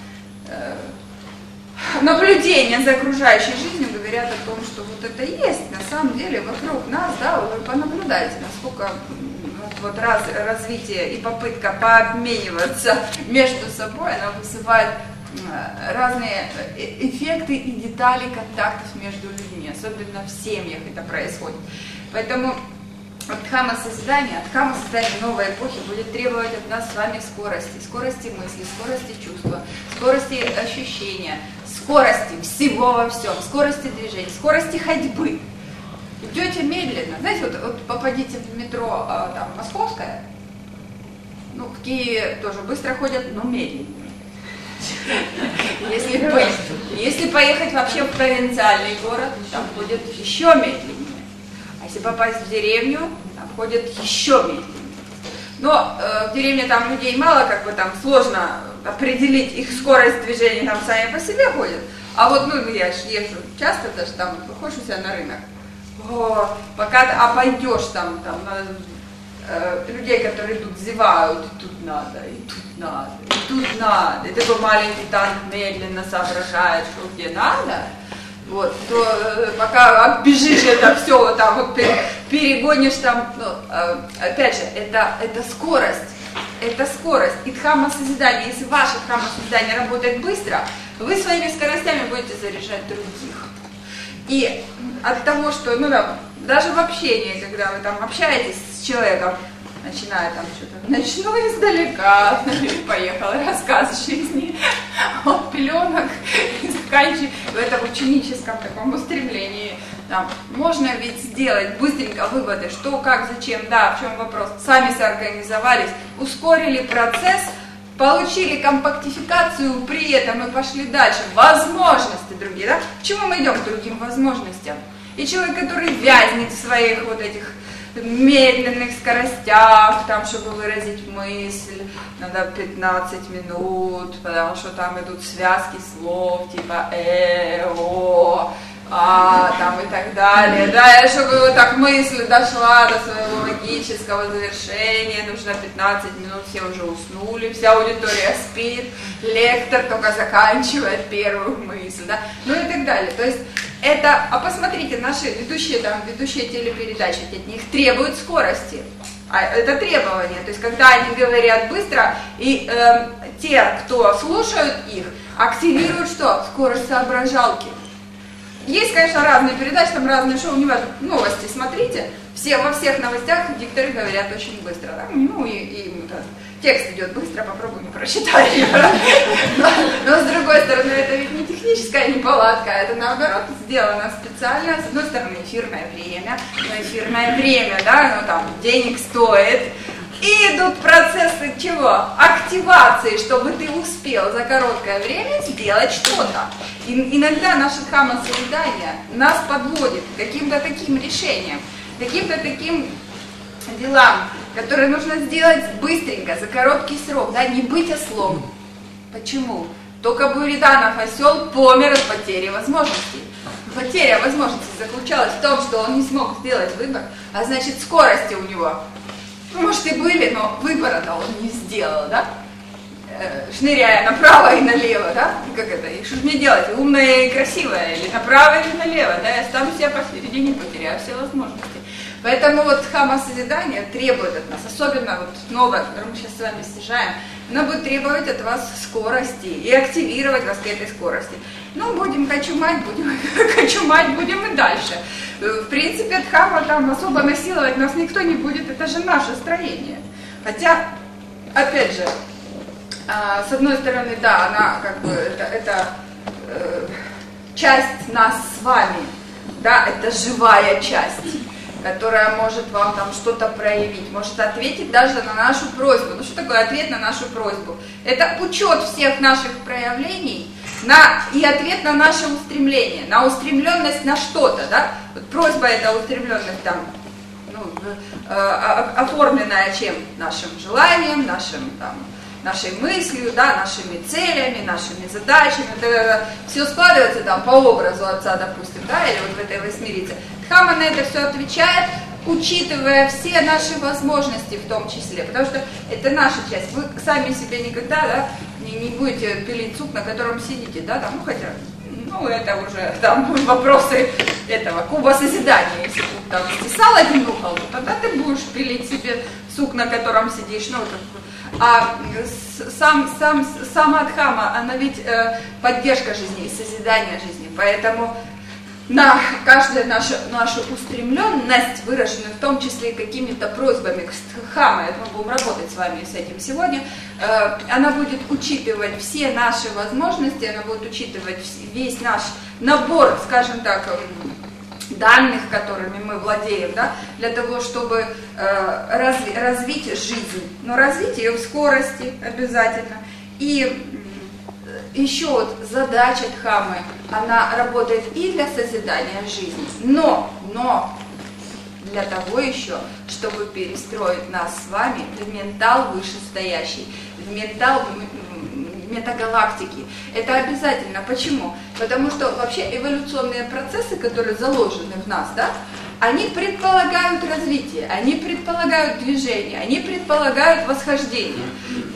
наблюдения за окружающей жизнью говорят о том, что вот это есть на самом деле вокруг нас, вы понаблюдайте, насколько развитие и попытка пообмениваться между собой, она вызывает разные эффекты и детали контактов между людьми, особенно в семьях это происходит. Поэтому Дхамма созидания новой эпохи будет требовать от нас с вами скорости мысли, скорости чувства, скорости ощущения, скорости всего во всем, скорости движения, скорости ходьбы. Идете медленно. Знаете, вот попадите в метро Московское, в Киеве тоже быстро ходят, но медленнее. Если поехать вообще в провинциальный город, там ходят еще медленнее. А если попасть в деревню, там ходят еще медленнее. Но в деревне людей мало, сложно определить их скорость движения, сами по себе ходят. А я езжу часто, даже выходишь у себя на рынок. Пока ты обойдешь людей, которые тут зевают, и тут надо, и тут надо, и тут надо, и такой маленький танк медленно соображает, что где надо, то пока оббежишь это все, перегонишь опять же, это скорость. Это скорость. И Дхамма созидания, если ваше Дхамма созидание работает быстро, вы своими скоростями будете заряжать других. И от того, что, даже в общении, когда вы общаетесь с человеком, начиная что-то, начну издалека, поехал рассказ жизни от пеленок и заканчивая в этом ученическом таком устремлении Там, можно ведь сделать быстренько выводы, что, как, зачем, да, в чем вопрос. Сами соорганизовались, ускорили процесс, получили компактификацию, при этом и пошли дальше. Возможности другие, да? Почему мы идем к другим возможностям? И человек, который вязнет в своих вот этих медленных скоростях, там, чтобы выразить мысль, надо 15 минут, потому что там идут связки слов, типа о, там и так далее, да, и чтобы вот так мысль дошла до своего логического завершения, нужно 15 минут, все уже уснули, вся аудитория спит, лектор только заканчивает первую мысль, да, ну и так далее, то есть это, а посмотрите, наши ведущие телепередачи, от них требуют скорости, это требование, то есть когда они говорят быстро, и те, кто слушают их, активируют что? Скорость соображалки. Есть, конечно, разные передачи, там разные шоу, неважно, новости смотрите, во всех новостях дикторы говорят очень быстро, да? Ну и да, текст идет быстро, попробуй не прочитать. Но с другой стороны, это ведь не техническая неполадка, это наоборот сделано специально, с одной стороны, эфирное время, но эфирное время, да, ну там денег стоит. И идут процессы чего? Активации, чтобы ты успел за короткое время сделать что-то. Иногда наше дхамма-созидание нас подводит к каким-то таким решениям, каким-то таким делам, которые нужно сделать быстренько, за короткий срок, да, не быть ослом. Почему? Только Буриданов осел помер от потери возможностей. Потеря возможностей заключалась в том, что он не смог сделать выбор, а значит скорости у него, может, и были, но выбора-то он не сделал, да? Шныряя направо и налево, да? Как это? И что же мне делать? Умная и красивая? Или направо, или налево? Да? Я стану себя посередине, потеряю все возможности. Поэтому вот дхамма-созидание требует от нас, особенно вот новое, которое мы сейчас с вами стяжаем, оно будет требовать от вас скорости и активировать вас к этой скорости. Ну, будем кочумать, будем и дальше. В принципе, дхамма там особо насиловать нас никто не будет, это же наше строение. Хотя, опять же, с одной стороны, да, она как бы, это часть нас с вами, да, это живая часть, которая может вам там что-то проявить, может ответить даже на нашу просьбу. Ну, что такое ответ на нашу просьбу? Это учет всех наших проявлений и ответ на наше устремление, на устремленность на что-то, да? Вот просьба это устремленность там, оформленная чем? Нашим желанием, нашей мыслью, да, нашими целями, нашими задачами. Все складывается там по образу отца, допустим, да, или вот в этой восьмерице. Дхамма на это все отвечает, учитывая все наши возможности в том числе, потому что это наша часть. Вы сами себе никогда, да, не будете пилить сук, на котором сидите, да, там, хотя, это уже там вопросы этого куба созидания. Если ты там стесал один угол, то тогда ты будешь пилить себе сук, на котором сидишь, а сама дхамма, она ведь поддержка жизни и созидание жизни, поэтому на каждую нашу устремленность, выраженную в том числе и какими-то просьбами к дхамме, мы будем работать с вами с этим сегодня, она будет учитывать все наши возможности, она будет учитывать весь наш набор, скажем так, данных, которыми мы владеем, да, для того, чтобы развить жизнь, но развить ее в скорости обязательно. И еще вот задача дхаммы, она работает и для созидания жизни, но для того еще, чтобы перестроить нас с вами в ментал вышестоящий, в ментал метагалактики. Это обязательно. Почему? Потому что вообще эволюционные процессы, которые заложены в нас, да, они предполагают развитие, они предполагают движение, они предполагают восхождение.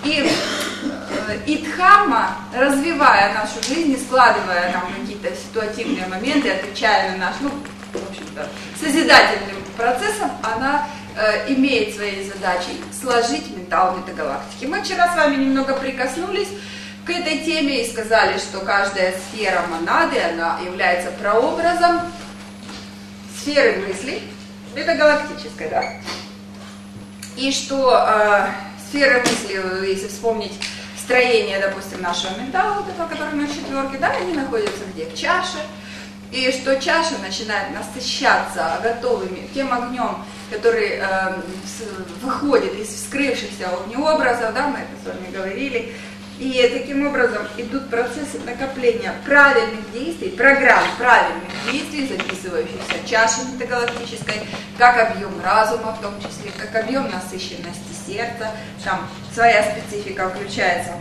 И дхамма, развивая нашу жизнь, складывая нам какие-то ситуативные моменты, отвечая на наш, в общем-то, созидательным процессом, она имеет своей задачей сложить ментал метагалактики. Мы вчера с вами немного прикоснулись к этой теме и сказали, что каждая сфера монады, она является прообразом сферы мыслей, это галактическая, да, и что сферы мысли, если вспомнить строение, допустим, нашего ментала, вот этого, который на четверке, да, они находятся где? В чаше, и что чаша начинает насыщаться готовыми тем огнем, который выходит из вскрывшихся огнеобразов, да, мы это с вами говорили, и таким образом идут процессы накопления правильных действий, программ правильных действий, записывающихся в чаше метагалактической, как объем разума в том числе, как объем насыщенности сердца, там своя специфика включается.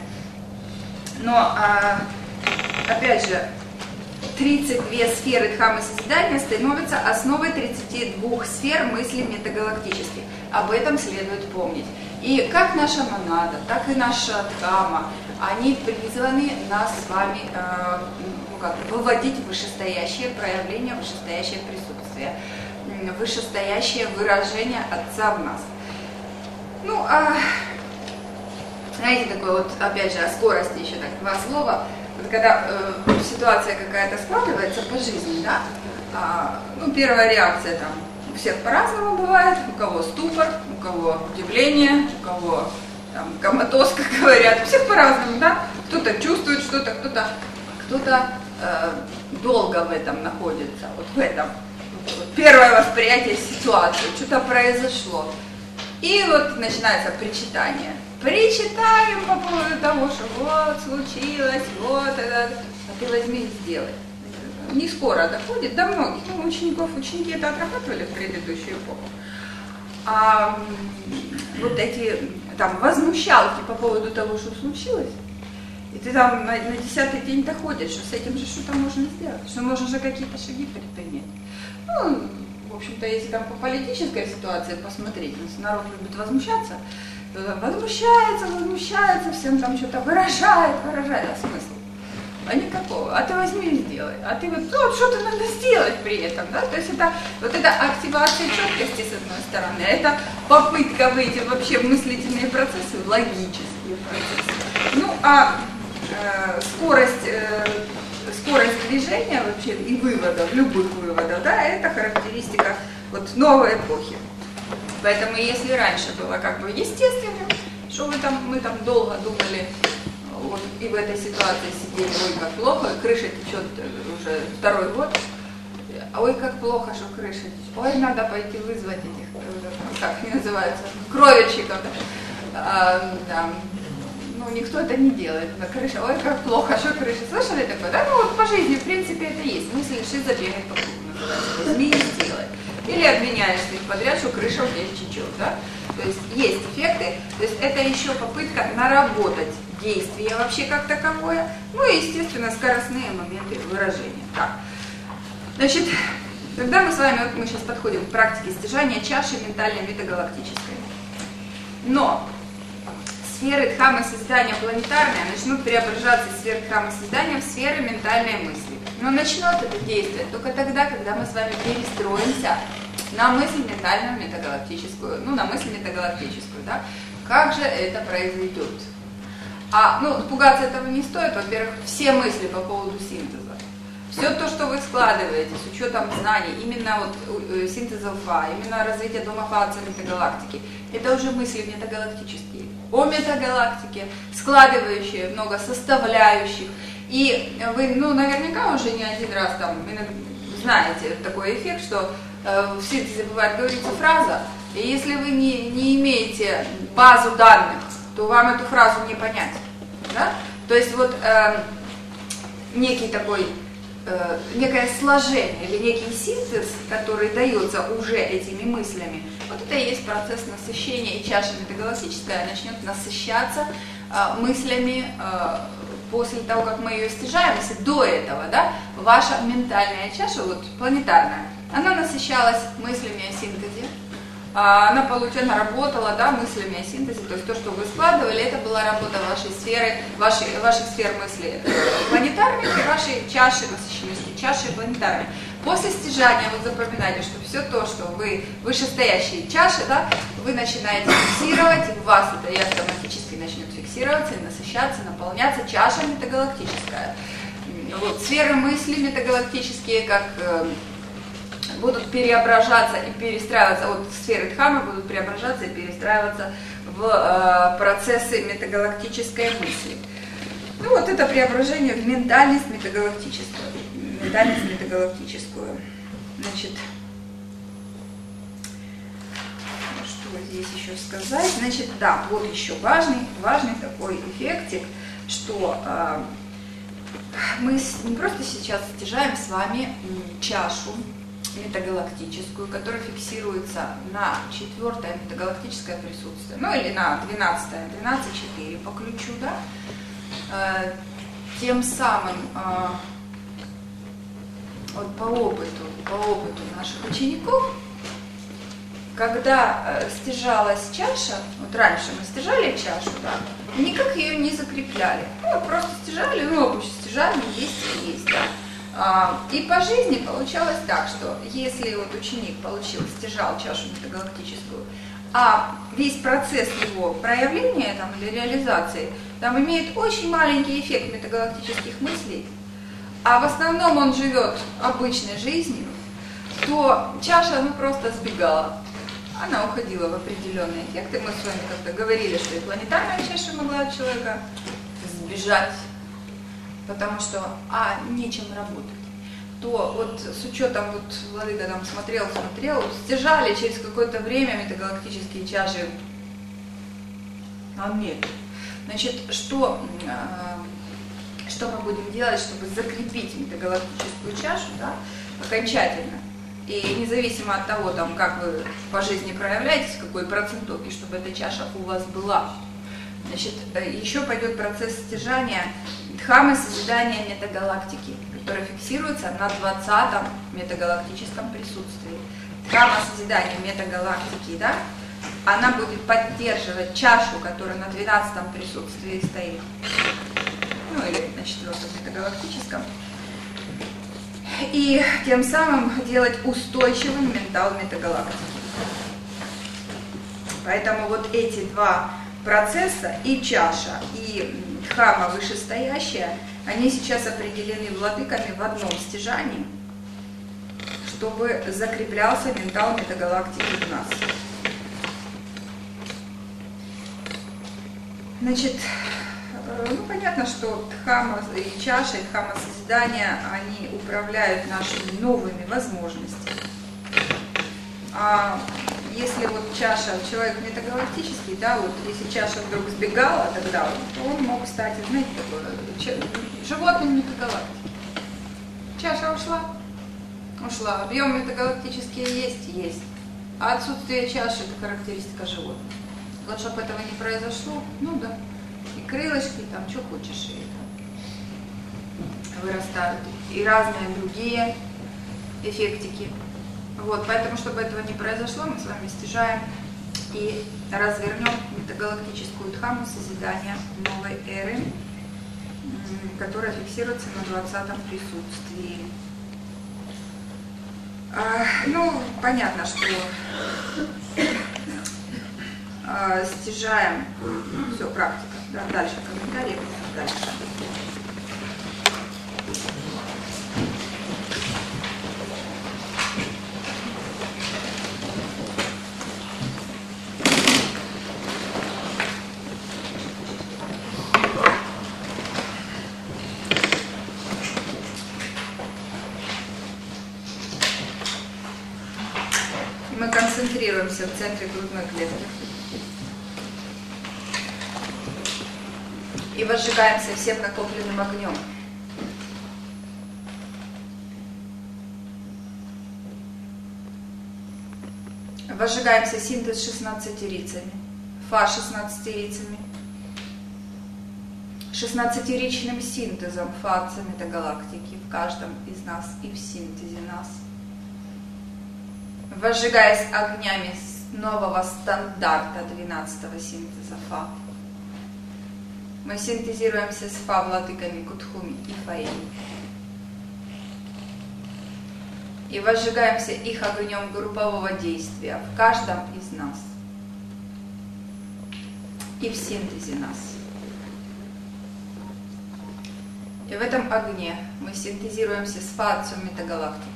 Но, опять же, 32 сферы Дхаммы созидания становятся основой 32 сфер мысли метагалактических. Об этом следует помнить. И как наша монада, так и наша Дхамма, они призваны нас с вами выводить в вышестоящее проявление, вышестоящее присутствие, вышестоящее выражение Отца в нас. Ну, знаете, такое вот, опять же, о скорости еще так, два слова. Вот когда ситуация какая-то складывается по жизни, да, ну, первая реакция там у всех по-разному бывает, у кого ступор, у кого удивление, у кого там коматоз, как говорят, у всех по-разному, да, кто-то чувствует что-то, кто-то долго в этом находится, вот в этом, вот первое восприятие ситуации, что-то произошло, и вот начинается причитание. Причитаем по поводу того, что вот случилось, вот это, а ты возьми и сделай. Не скоро доходит до многих, ну, ученики это отрабатывали в предыдущую эпоху. А вот эти там возмущалки по поводу того, что случилось, и ты там на 10-й день доходишь, что с этим же что-то можно сделать, что можно же какие-то шаги предпринять. Ну, в общем-то, если там по политической ситуации посмотреть, если народ любит возмущаться, возмущается, всем там что-то выражает, а смысл? А никакого. А ты возьми и сделай. А ты вот, ну, что-то надо сделать при этом, да? То есть это, вот это активация четкости с одной стороны, это попытка выйти вообще в мыслительные процессы, в логические процессы. Ну, а скорость движения вообще и выводов, любых выводов, да, это характеристика вот новой эпохи. Поэтому если раньше было как бы естественным, что мы там долго думали, вот, и в этой ситуации сидели, ой, как плохо, крыша течет уже второй год, ой, как плохо, что крыша течет, ой, надо пойти вызвать этих, как они называются, кровельщиков, да. Ну, никто это не делает, крыша, ой, как плохо, что крыша, слышали такое, да? Ну, вот по жизни, в принципе, это есть, мысль шиза бегает по кругу, называется, возьми и сделай. Или обвиняешь их подряд, что крыша у тебя течет, да? То есть эффекты, то есть это еще попытка наработать действие вообще как таковое, ну и, естественно, скоростные моменты выражения. Так, значит, когда мы с вами, вот мы сейчас подходим к практике стяжания чаши ментальной метагалактической, но сферы Дхаммы созидания планетарные начнут преображаться из сфер Дхаммы созидания в сферы ментальной мысли. Но начнет это действие только тогда, когда мы с вами перестроимся на мысль ментальную метагалактическую, ну, на мысль метагалактическую, да? Как же это произойдет? Ну, пугаться этого не стоит. Во-первых, все мысли по поводу синтеза, все то, что вы складываете с учетом знаний, именно вот синтеза ФА, именно развитие дома фа метагалактики, это уже мысли метагалактические, о метагалактике, складывающие много составляющих. И вы, ну, наверняка уже не один раз там знаете такой эффект, что в синтезе бывает говорится фраза, и если вы не имеете базу данных, то вам эту фразу не понять. Да? То есть вот некий такой, некое сложение или некий синтез, который дается уже этими мыслями, вот это и есть процесс насыщения, и чаша метагалактическая начнет насыщаться мыслями после того, как мы ее стяжаем. Если до этого, да, ваша ментальная чаша, вот планетарная, она насыщалась мыслями о синтезе, она работала, да, мыслями о синтезе, то есть то, что вы складывали, это была работа вашей сферы, ваших сфер мысли планетарных и вашей чаши насыщенности, чаши планетарной. После стяжания, вот запоминайте, что все то, что вы вышестоящие чаши, да, вы начинаете фиксировать, и у вас это и автоматически начнет фиксироваться, и насыщаться, наполняться чаша метагалактическая. Вот, сферы мысли метагалактические, как будут преображаться и перестраиваться, вот сферы Дхаммы будут преображаться и перестраиваться в процессы метагалактической мысли. Ну вот это преображение в ментальность метагалактическую. ментальность метагалактическую. Значит, что здесь еще сказать? Значит, да, вот еще важный такой эффектик, что мы не просто сейчас стяжаем с вами чашу метагалактическую, которая фиксируется на 4-е метагалактическое присутствие, ну или на 12-е, 12-4 по ключу, да, тем самым вот по опыту наших учеников, когда стяжалась чаша, вот раньше мы стяжали чашу, да, никак ее не закрепляли, ну, просто стяжали, ну, обычно стяжали, есть и есть, да. И по жизни получалось так, что если вот ученик стяжал чашу метагалактическую, а весь процесс его проявления там, или реализации там имеет очень маленький эффект метагалактических мыслей, а в основном он живет обычной жизнью, то чаша просто сбегала. Она уходила в определенные эффекты. Мы с вами как-то говорили, что и планетарная чаша могла от человека сбежать, потому что нечем работать. То вот с учетом, вот владыка там смотрел, стяжали через какое-то время метагалактические чаши. Нет. Значит, что мы будем делать, чтобы закрепить метагалактическую чашу, да, окончательно? И независимо от того, там, как вы по жизни проявляетесь, какой процентовки, чтобы эта чаша у вас была. Значит, еще пойдет процесс стяжания дхаммы созидания метагалактики, который фиксируется на 20-м метагалактическом присутствии. Дхамма созидания метагалактики, да, она будет поддерживать чашу, которая на 12-м присутствии стоит, ну или на 4-м метагалактическом, и тем самым делать устойчивым ментал метагалактики. Поэтому вот эти два процесса, и чаша, и дхамма вышестоящая, они сейчас определены владыками в одном стяжании, чтобы закреплялся ментал метагалактики в нас. Значит, ну понятно, что дхамма и чаша, и дхамма созидания, они управляют нашими новыми возможностями. А если вот чаша, человек метагалактический, да, вот если чаша вдруг сбегала тогда, то он мог стать, знаете, такой животным метагалактики. Чаша ушла, объем метагалактический есть, а отсутствие чаши – это характеристика животных. Вот чтобы этого не произошло, ну да, и крылышки, там, что хочешь, и там вырастают, и разные другие эффектики. Вот, поэтому, чтобы этого не произошло, мы с вами стяжаем и развернем метагалактическую дхамму созидания новой эры, которая фиксируется на 20-м присутствии. Ну, понятно, что стяжаем, все, практика, да, дальше комментарии, дальше. Мы концентрируемся в центре грудной клетки и возжигаемся всем накопленным огнем. Возжигаемся синтез 16-рицами, фа 16-рицами, 16-ричным синтезом фа метагалактики в каждом из нас и в синтезе нас. Возжигаясь огнями нового стандарта 12-го синтеза Фа. Мы синтезируемся с Фа владыками Кутхуми и Фаэни. И возжигаемся их огнем группового действия в каждом из нас. И в синтезе нас. И в этом огне мы синтезируемся с Фа-отцом метагалактики.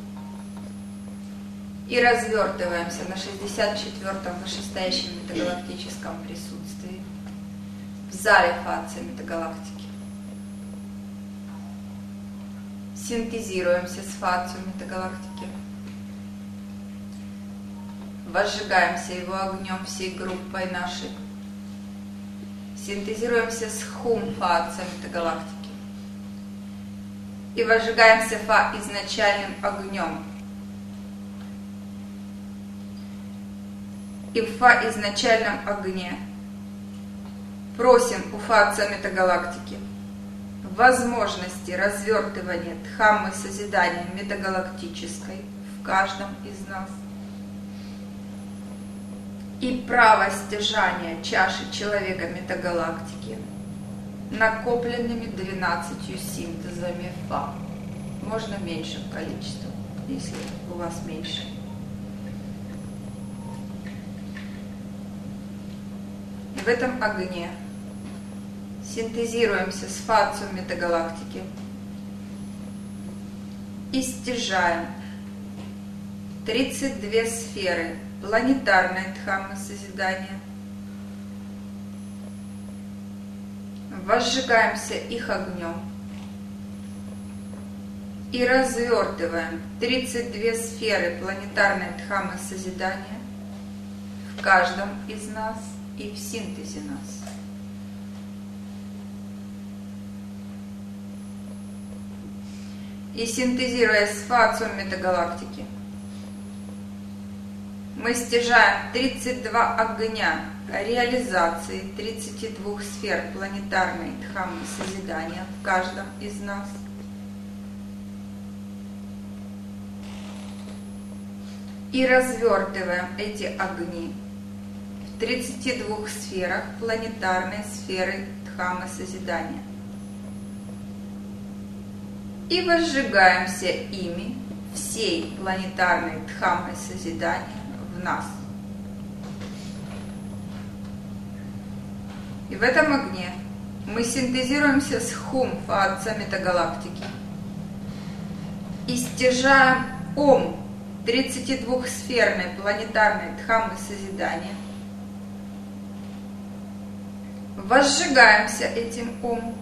И развертываемся на 64-м вышестоящем метагалактическом присутствии в зале фации метагалактики. Синтезируемся с фацией метагалактики. Возжигаемся его огнем всей группой нашей. Синтезируемся с хум фацией метагалактики. И возжигаемся фа изначальным огнем. И в фа изначальном огне просим у фация метагалактики возможности развертывания дхаммы созидания метагалактической в каждом из нас и право стяжания чаши человека метагалактики накопленными 12 синтезами фа. Можно меньшим количеством, если у вас меньше. И в этом огне синтезируемся с фацией метагалактики и стяжаем 32 сферы планетарной дхаммы созидания. Возжигаемся их огнем и развертываем 32 сферы планетарной дхаммы созидания в каждом из нас и в синтезе нас. И синтезируя с фацией метагалактики, мы стяжаем 32 огня реализации 32 сфер планетарной дхаммы созидания в каждом из нас. И развертываем эти огни в 32 сферах планетарной сферы дхаммы созидания. И возжигаемся ими всей планетарной дхаммой созидания в нас. И в этом огне мы синтезируемся с хум фация метагалактики и стяжаем ом 32-сферной планетарной дхаммы созидания. Возжигаемся этим ом,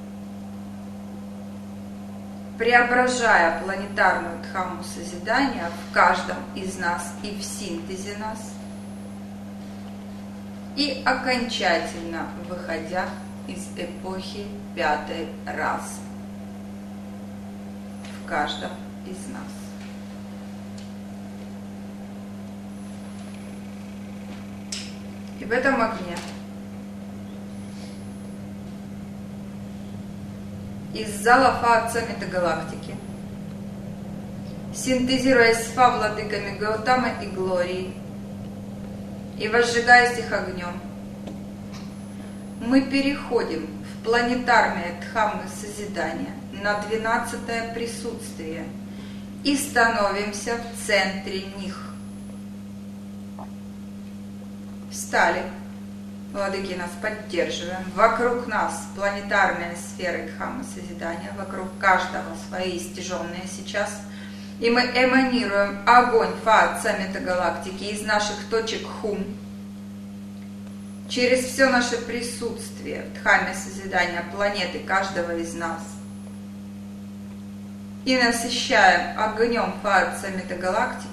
преображая планетарную дхамму созидания в каждом из нас и в синтезе нас, и окончательно выходя из эпохи пятой расы в каждом из нас. И в этом огне из зала фация метагалактики, синтезируясь с фа владыками Гаутамы и Глории и возжигаясь их огнем, мы переходим в планетарные дхаммы созидания на 12-е присутствие и становимся в центре них. Встали, владыки нас поддерживаем, вокруг нас планетарные сферы дхаммы созидания, вокруг каждого свои стяженные сейчас, и мы эманируем огонь фация метагалактики из наших точек хум через все наше присутствие в дхамме созидания планеты каждого из нас и насыщаем огнем фация метагалактики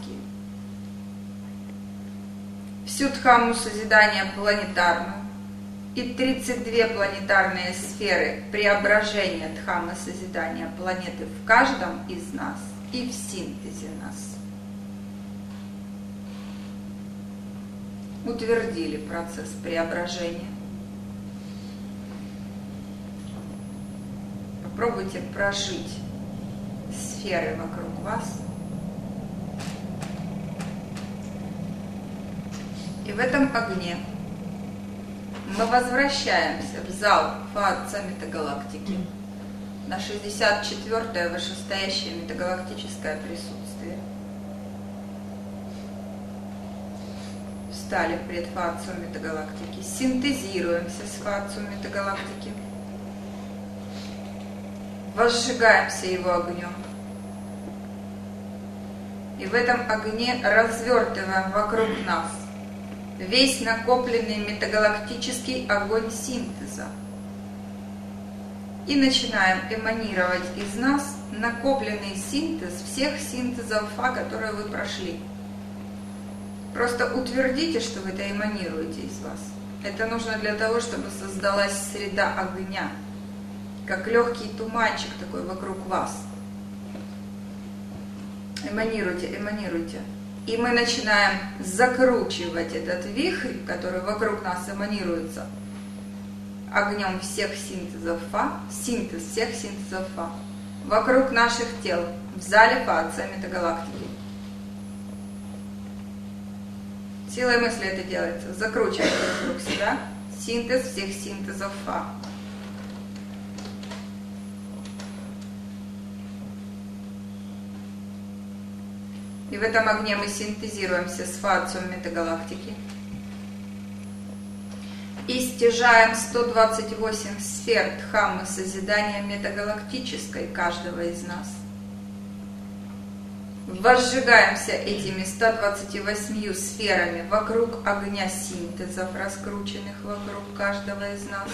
всю дхамму созидания планетарную и 32 планетарные сферы преображения дхаммы созидания планеты в каждом из нас и в синтезе нас. Утвердили процесс преображения. Попробуйте прожить сферы вокруг вас. И в этом огне мы возвращаемся в зал фация метагалактики на 64-е вышестоящее метагалактическое присутствие. Встали пред фацией метагалактики, синтезируемся с фацией метагалактики, возжигаемся его огнем. И в этом огне развертываем вокруг нас весь накопленный метагалактический огонь синтеза и начинаем эманировать из нас накопленный синтез всех синтезов Фа, которые вы прошли. Просто утвердите, что вы это эманируете из вас. Это нужно для того, чтобы создалась среда огня, как легкий туманчик такой вокруг вас. Эманируйте, эманируйте. И мы начинаем закручивать этот вихрь, который вокруг нас эманируется, огнем всех синтезов Фа, синтез всех синтезов Фа, вокруг наших тел, в зале Фа Отца Метагалактики. Силой мысли это делается. Закручивайте вокруг себя синтез всех синтезов Фа. И в этом огне мы синтезируемся с Фа Отцом Метагалактики. И стяжаем 128 сфер Дхаммы созидания метагалактической каждого из нас. Возжигаемся этими 128 сферами вокруг огня синтезов, раскрученных вокруг каждого из нас.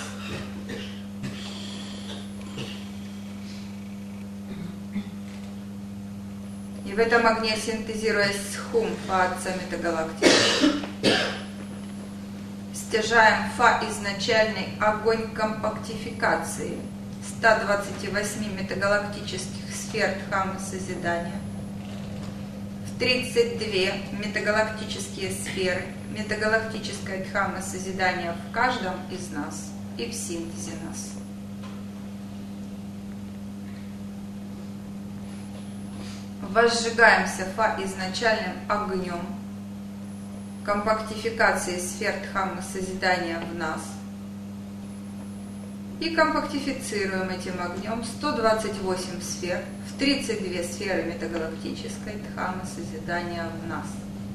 И в этом огне, синтезируясь с Хум, Фа Отца Метагалактики, стяжаем Фа изначальный огонь компактификации 128 метагалактических сфер Дхаммы созидания в 32 метагалактические сферы метагалактической Дхаммы созидания в каждом из нас и в синтезе нас. Возжигаемся Фа изначальным огнем компактификации сфер Дхаммы созидания в нас и компактифицируем этим огнем 128 сфер в 32 сферы метагалактической Дхаммы созидания в нас.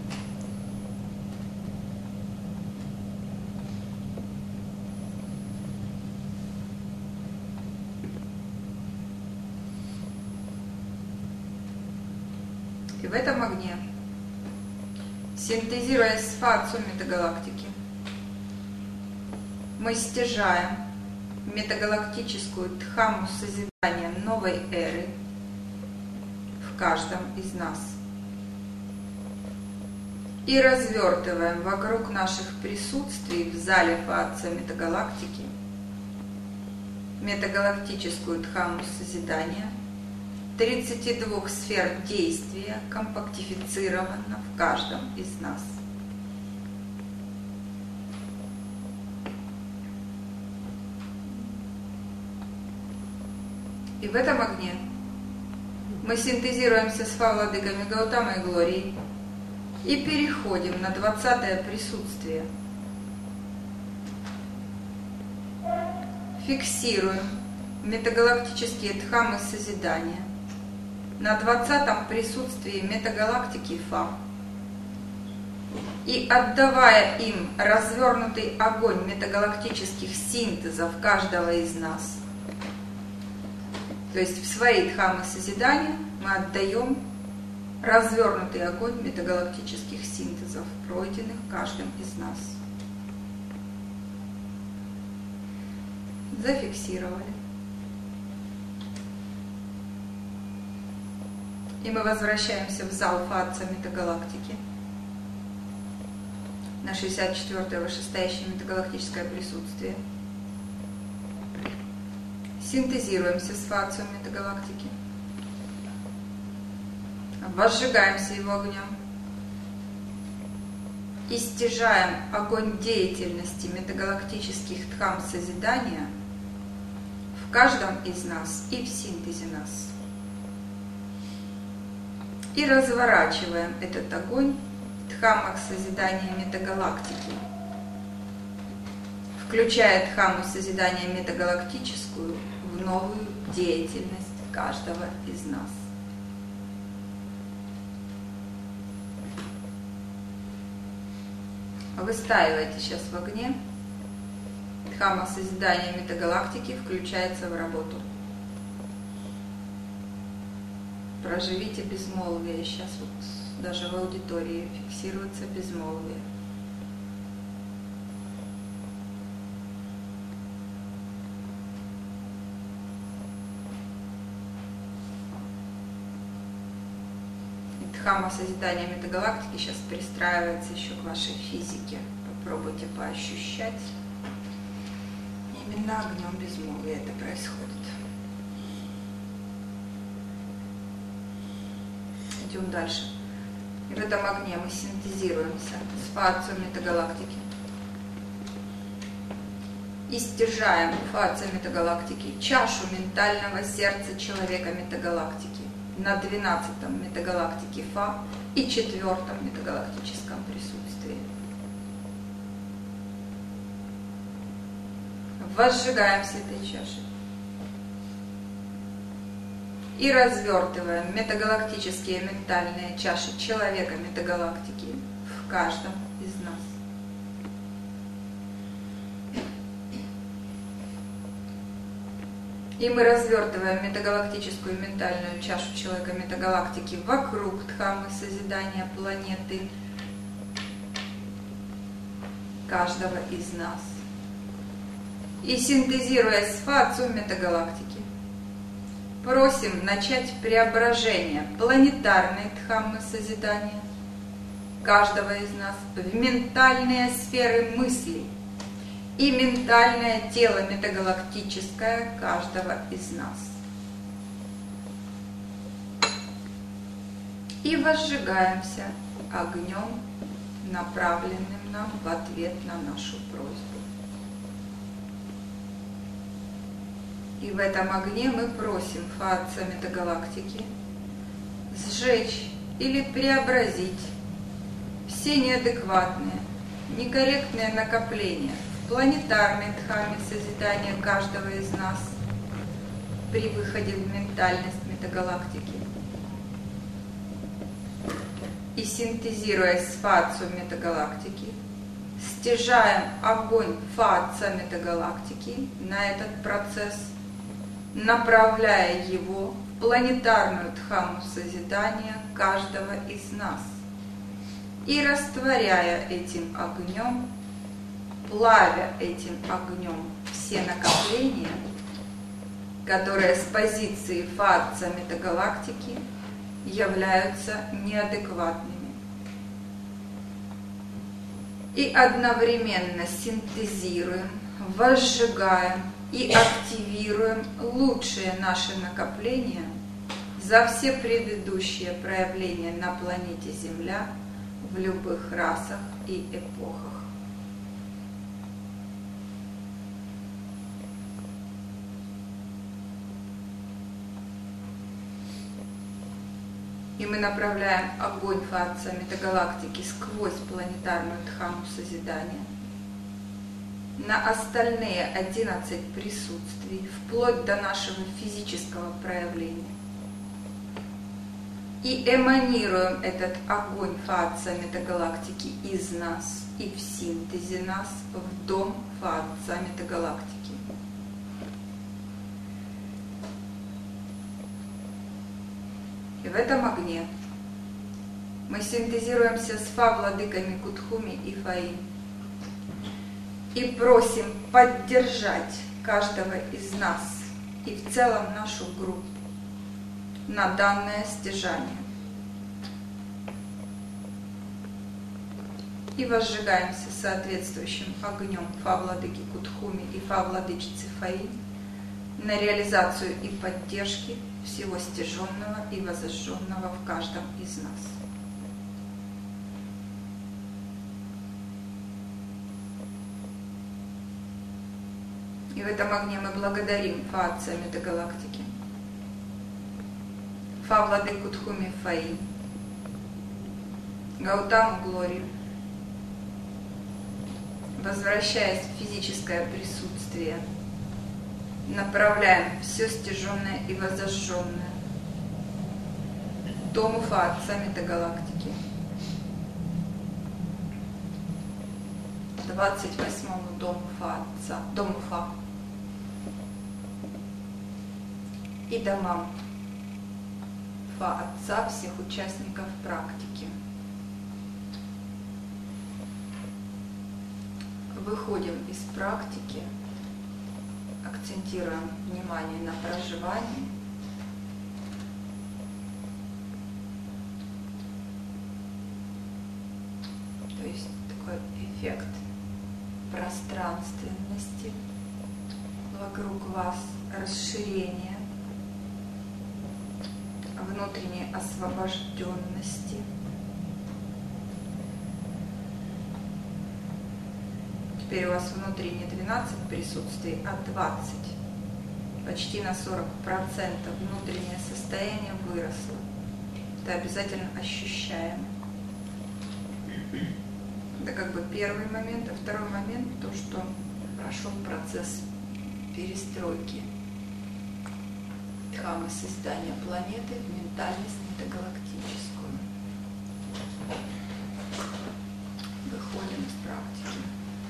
И в этом огне, синтезируясь с Фа Отцом Метагалактики, мы стяжаем метагалактическую Дхамму созидания новой эры в каждом из нас и развертываем вокруг наших присутствий в зале Фа Отца Метагалактики метагалактическую Дхамму созидания 32 сфер действия компактифицировано в каждом из нас. И в этом огне мы синтезируемся с Фа Владыками Гаутамой и Глорией и переходим на 20-е присутствие. Фиксируем метагалактические Дхаммы созидания на 20-м присутствии метагалактики Фа и отдавая им развернутый огонь метагалактических синтезов каждого из нас. То есть в свои Дхаммы созидания мы отдаем развернутый огонь метагалактических синтезов, пройденных каждым из нас. Зафиксировали. И мы возвращаемся в зал Фа Отца Метагалактики на 64-е вышестоящее метагалактическое присутствие. Синтезируемся с Фа Отцом Метагалактики. Возжигаемся его огнем. И стяжаем огонь деятельности метагалактических Дхамм созидания в каждом из нас и в синтезе нас. И разворачиваем этот огонь в Дхаммах созидания метагалактики, включая Дхамму созидания метагалактическую в новую деятельность каждого из нас. Выстаивайте сейчас в огне. Дхамма созидания метагалактики включается в работу. Проживите безмолвие. Сейчас вот даже в аудитории фиксируется безмолвие. Дхамма созидания метагалактики сейчас пристраивается еще к вашей физике. Попробуйте поощущать. Именно огнем безмолвия это происходит. Идем дальше. И в этом огне мы синтезируемся с фацией метагалактики. И стяжаем фацией метагалактики чашу ментального сердца человека метагалактики на 12-м метагалактике Фа и 4-м метагалактическом присутствии. Возжигаем с этой чашей. И развертываем метагалактические ментальные чаши человека метагалактики в каждом из нас. И мы развертываем метагалактическую ментальную чашу человека метагалактики вокруг Дхаммы созидания планеты каждого из нас. И синтезируя с фацию метагалактики, просим начать преображение планетарной Дхаммы созидания каждого из нас в ментальные сферы мыслей и ментальное тело метагалактическое каждого из нас. И возжигаемся огнем, направленным нам в ответ на нашу просьбу. И в этом огне мы просим фаца метагалактики сжечь или преобразить все неадекватные, некорректные накопления в планетарной Дхамме созидания каждого из нас при выходе в ментальность метагалактики. И синтезируя с фацию метагалактики, стяжаем огонь фаца метагалактики на этот процесс, направляя его в планетарную Дхамму созидания каждого из нас и растворяя этим огнем, плавя этим огнем все накопления, которые с позиции фаца метагалактики являются неадекватными. И одновременно синтезируем, возжигаем и активируем лучшие наши накопления за все предыдущие проявления на планете Земля в любых расах и эпохах. И мы направляем огонь фаца метагалактики сквозь планетарную Дхамму созидания на остальные 11 присутствий, вплоть до нашего физического проявления. И эманируем этот огонь фаца метагалактики из нас и в синтезе нас в дом фаца метагалактики. И в этом огне мы синтезируемся с Фа-владыками Кутхуми и Фаи и просим поддержать каждого из нас и в целом нашу группу на данное стяжание. И возжигаемся соответствующим огнем Фа-владыки Кутхуми и Фа-владычицы Фаи на реализацию и поддержки всего стяженного и возожженного в каждом из нас. И в этом огне мы благодарим Фа-отца метагалактики, Фа-владыку Кутхуми Фаи, Гаутаму Глорию, возвращаясь в физическое присутствие, направляем все стяженное и возожженное дому Фа-отца метагалактики, 28-му дому Фа-отца, дому Фа, и домам Фа-отца всех участников практики. Выходим из практики, акцентируем внимание на проживании вас расширение, внутренней освобожденности. Теперь у вас внутри не 12 присутствий, а 20. Почти на 40% внутреннее состояние выросло. Это обязательно ощущаемо. Это как бы первый момент. А второй момент — то, что прошел процесс перестройки дхаммы создания планеты в ментальность метагалактическую. Выходим из практики.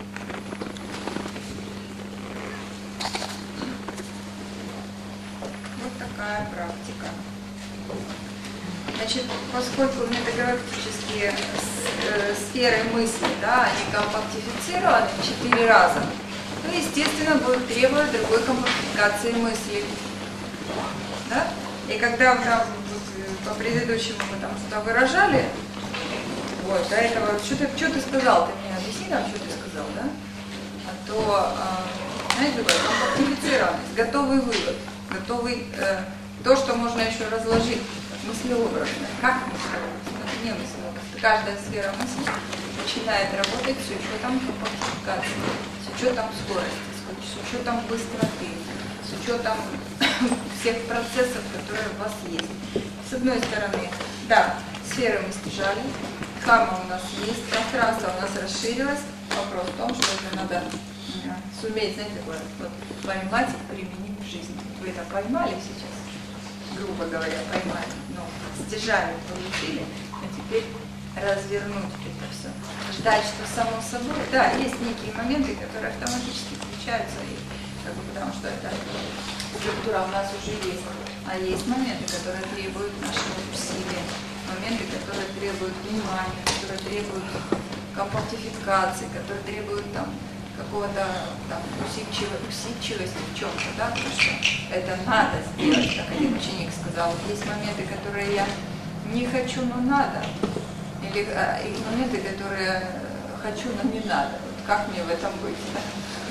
Вот такая практика. Значит, поскольку метагалактические сферы мысли, да, они компактифицированы в 4 раза, ну, естественно, будут требовать другой компактификации мысли. Да? И когда вы там по предыдущему мы там что-то выражали, вот, до этого, что ты сказал, ты мне объясни нам, что ты сказал, да? А то, знаете, такое, компактифицированность, готовый вывод, готовый, то, что можно еще разложить, мыслеобразно, как мыслеобразно, не мыслеобразно. Каждая сфера мысли начинает работать с учетом компактификации, с учетом скорости, с учетом быстроты, с учетом всех процессов, которые у вас есть. С одной стороны, да, сферы мы стяжали, дхамма у нас есть, пространство у нас расширилось. Вопрос в том, что это надо суметь, знаете, такое, вот, поймать и применить в жизни. Вы это поймали сейчас, грубо говоря, поймали, но стяжали, получили, а теперь развернуть это все. Ждать, что само собой, да, есть некие моменты, которые автоматически включаются, и, как бы, потому что эта структура у нас уже есть. А есть моменты, которые требуют нашего усилия, моменты, которые требуют внимания, которые требуют компактификации, которые требуют там какого-то там усидчивости в чем-то, да, потому что это надо сделать, как один ученик сказал. Есть моменты, которые я не хочу, но надо, или моменты, которые хочу, но не надо. Вот как мне в этом быть? Да?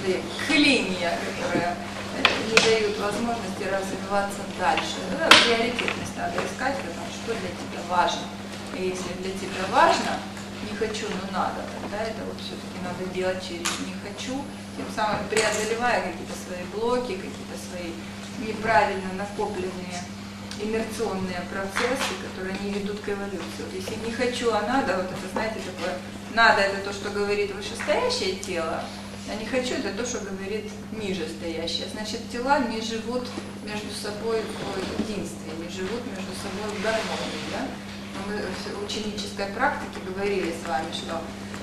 Клинья, которые не дают возможности развиваться дальше. Да, приоритетность надо искать, потому что для тебя важно. И если для тебя важно, не хочу, но надо, тогда это вот все-таки надо делать через не хочу, тем самым преодолевая какие-то свои блоки, какие-то свои неправильно накопленные инерционные процессы, которые не ведут к эволюции. Вот если не хочу, а надо, вот это, знаете, такое, надо — это то, что говорит вышестоящее тело, а не хочу — это то, что говорит нижестоящее. Значит, тела не живут между собой в единстве, не живут между собой в гармонии. Да? Мы в ученической практике говорили с вами, что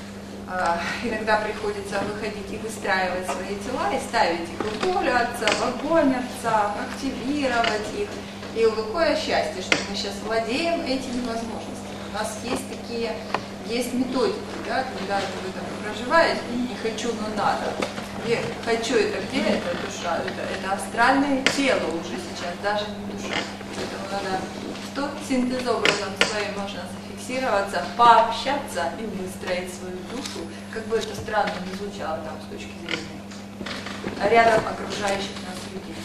иногда приходится выходить и выстраивать свои тела, и ставить их в волю Отца, в огонь Отца, активировать их. И какое счастье, что мы сейчас владеем этими возможностями. У нас есть методики, да, когда вы там проживаете, не хочу, но надо. И хочу — это где? Это душа, это астральное тело уже сейчас, даже не душа. Поэтому надо синтезообразом своим можно зафиксироваться, пообщаться и выстроить свою душу, как бы это странно не звучало там с точки зрения рядом окружающих нас людей.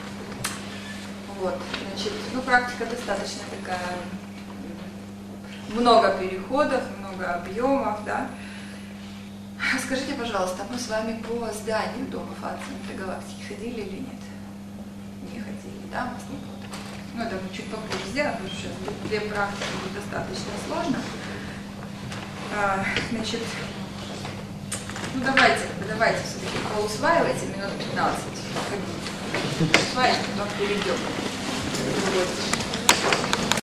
Вот, значит, практика достаточно такая, много переходов, много объемов, да. Скажите, пожалуйста, мы с вами по зданию дома Фадзи Метагалактики ходили или нет? Не ходили, да, у нас не было такого. Ну, это мы чуть попозже сделаем, потому что сейчас 2 практики будет достаточно сложно. Значит, давайте все-таки поусваивайте минут 15. Усваивайте, потом перейдем.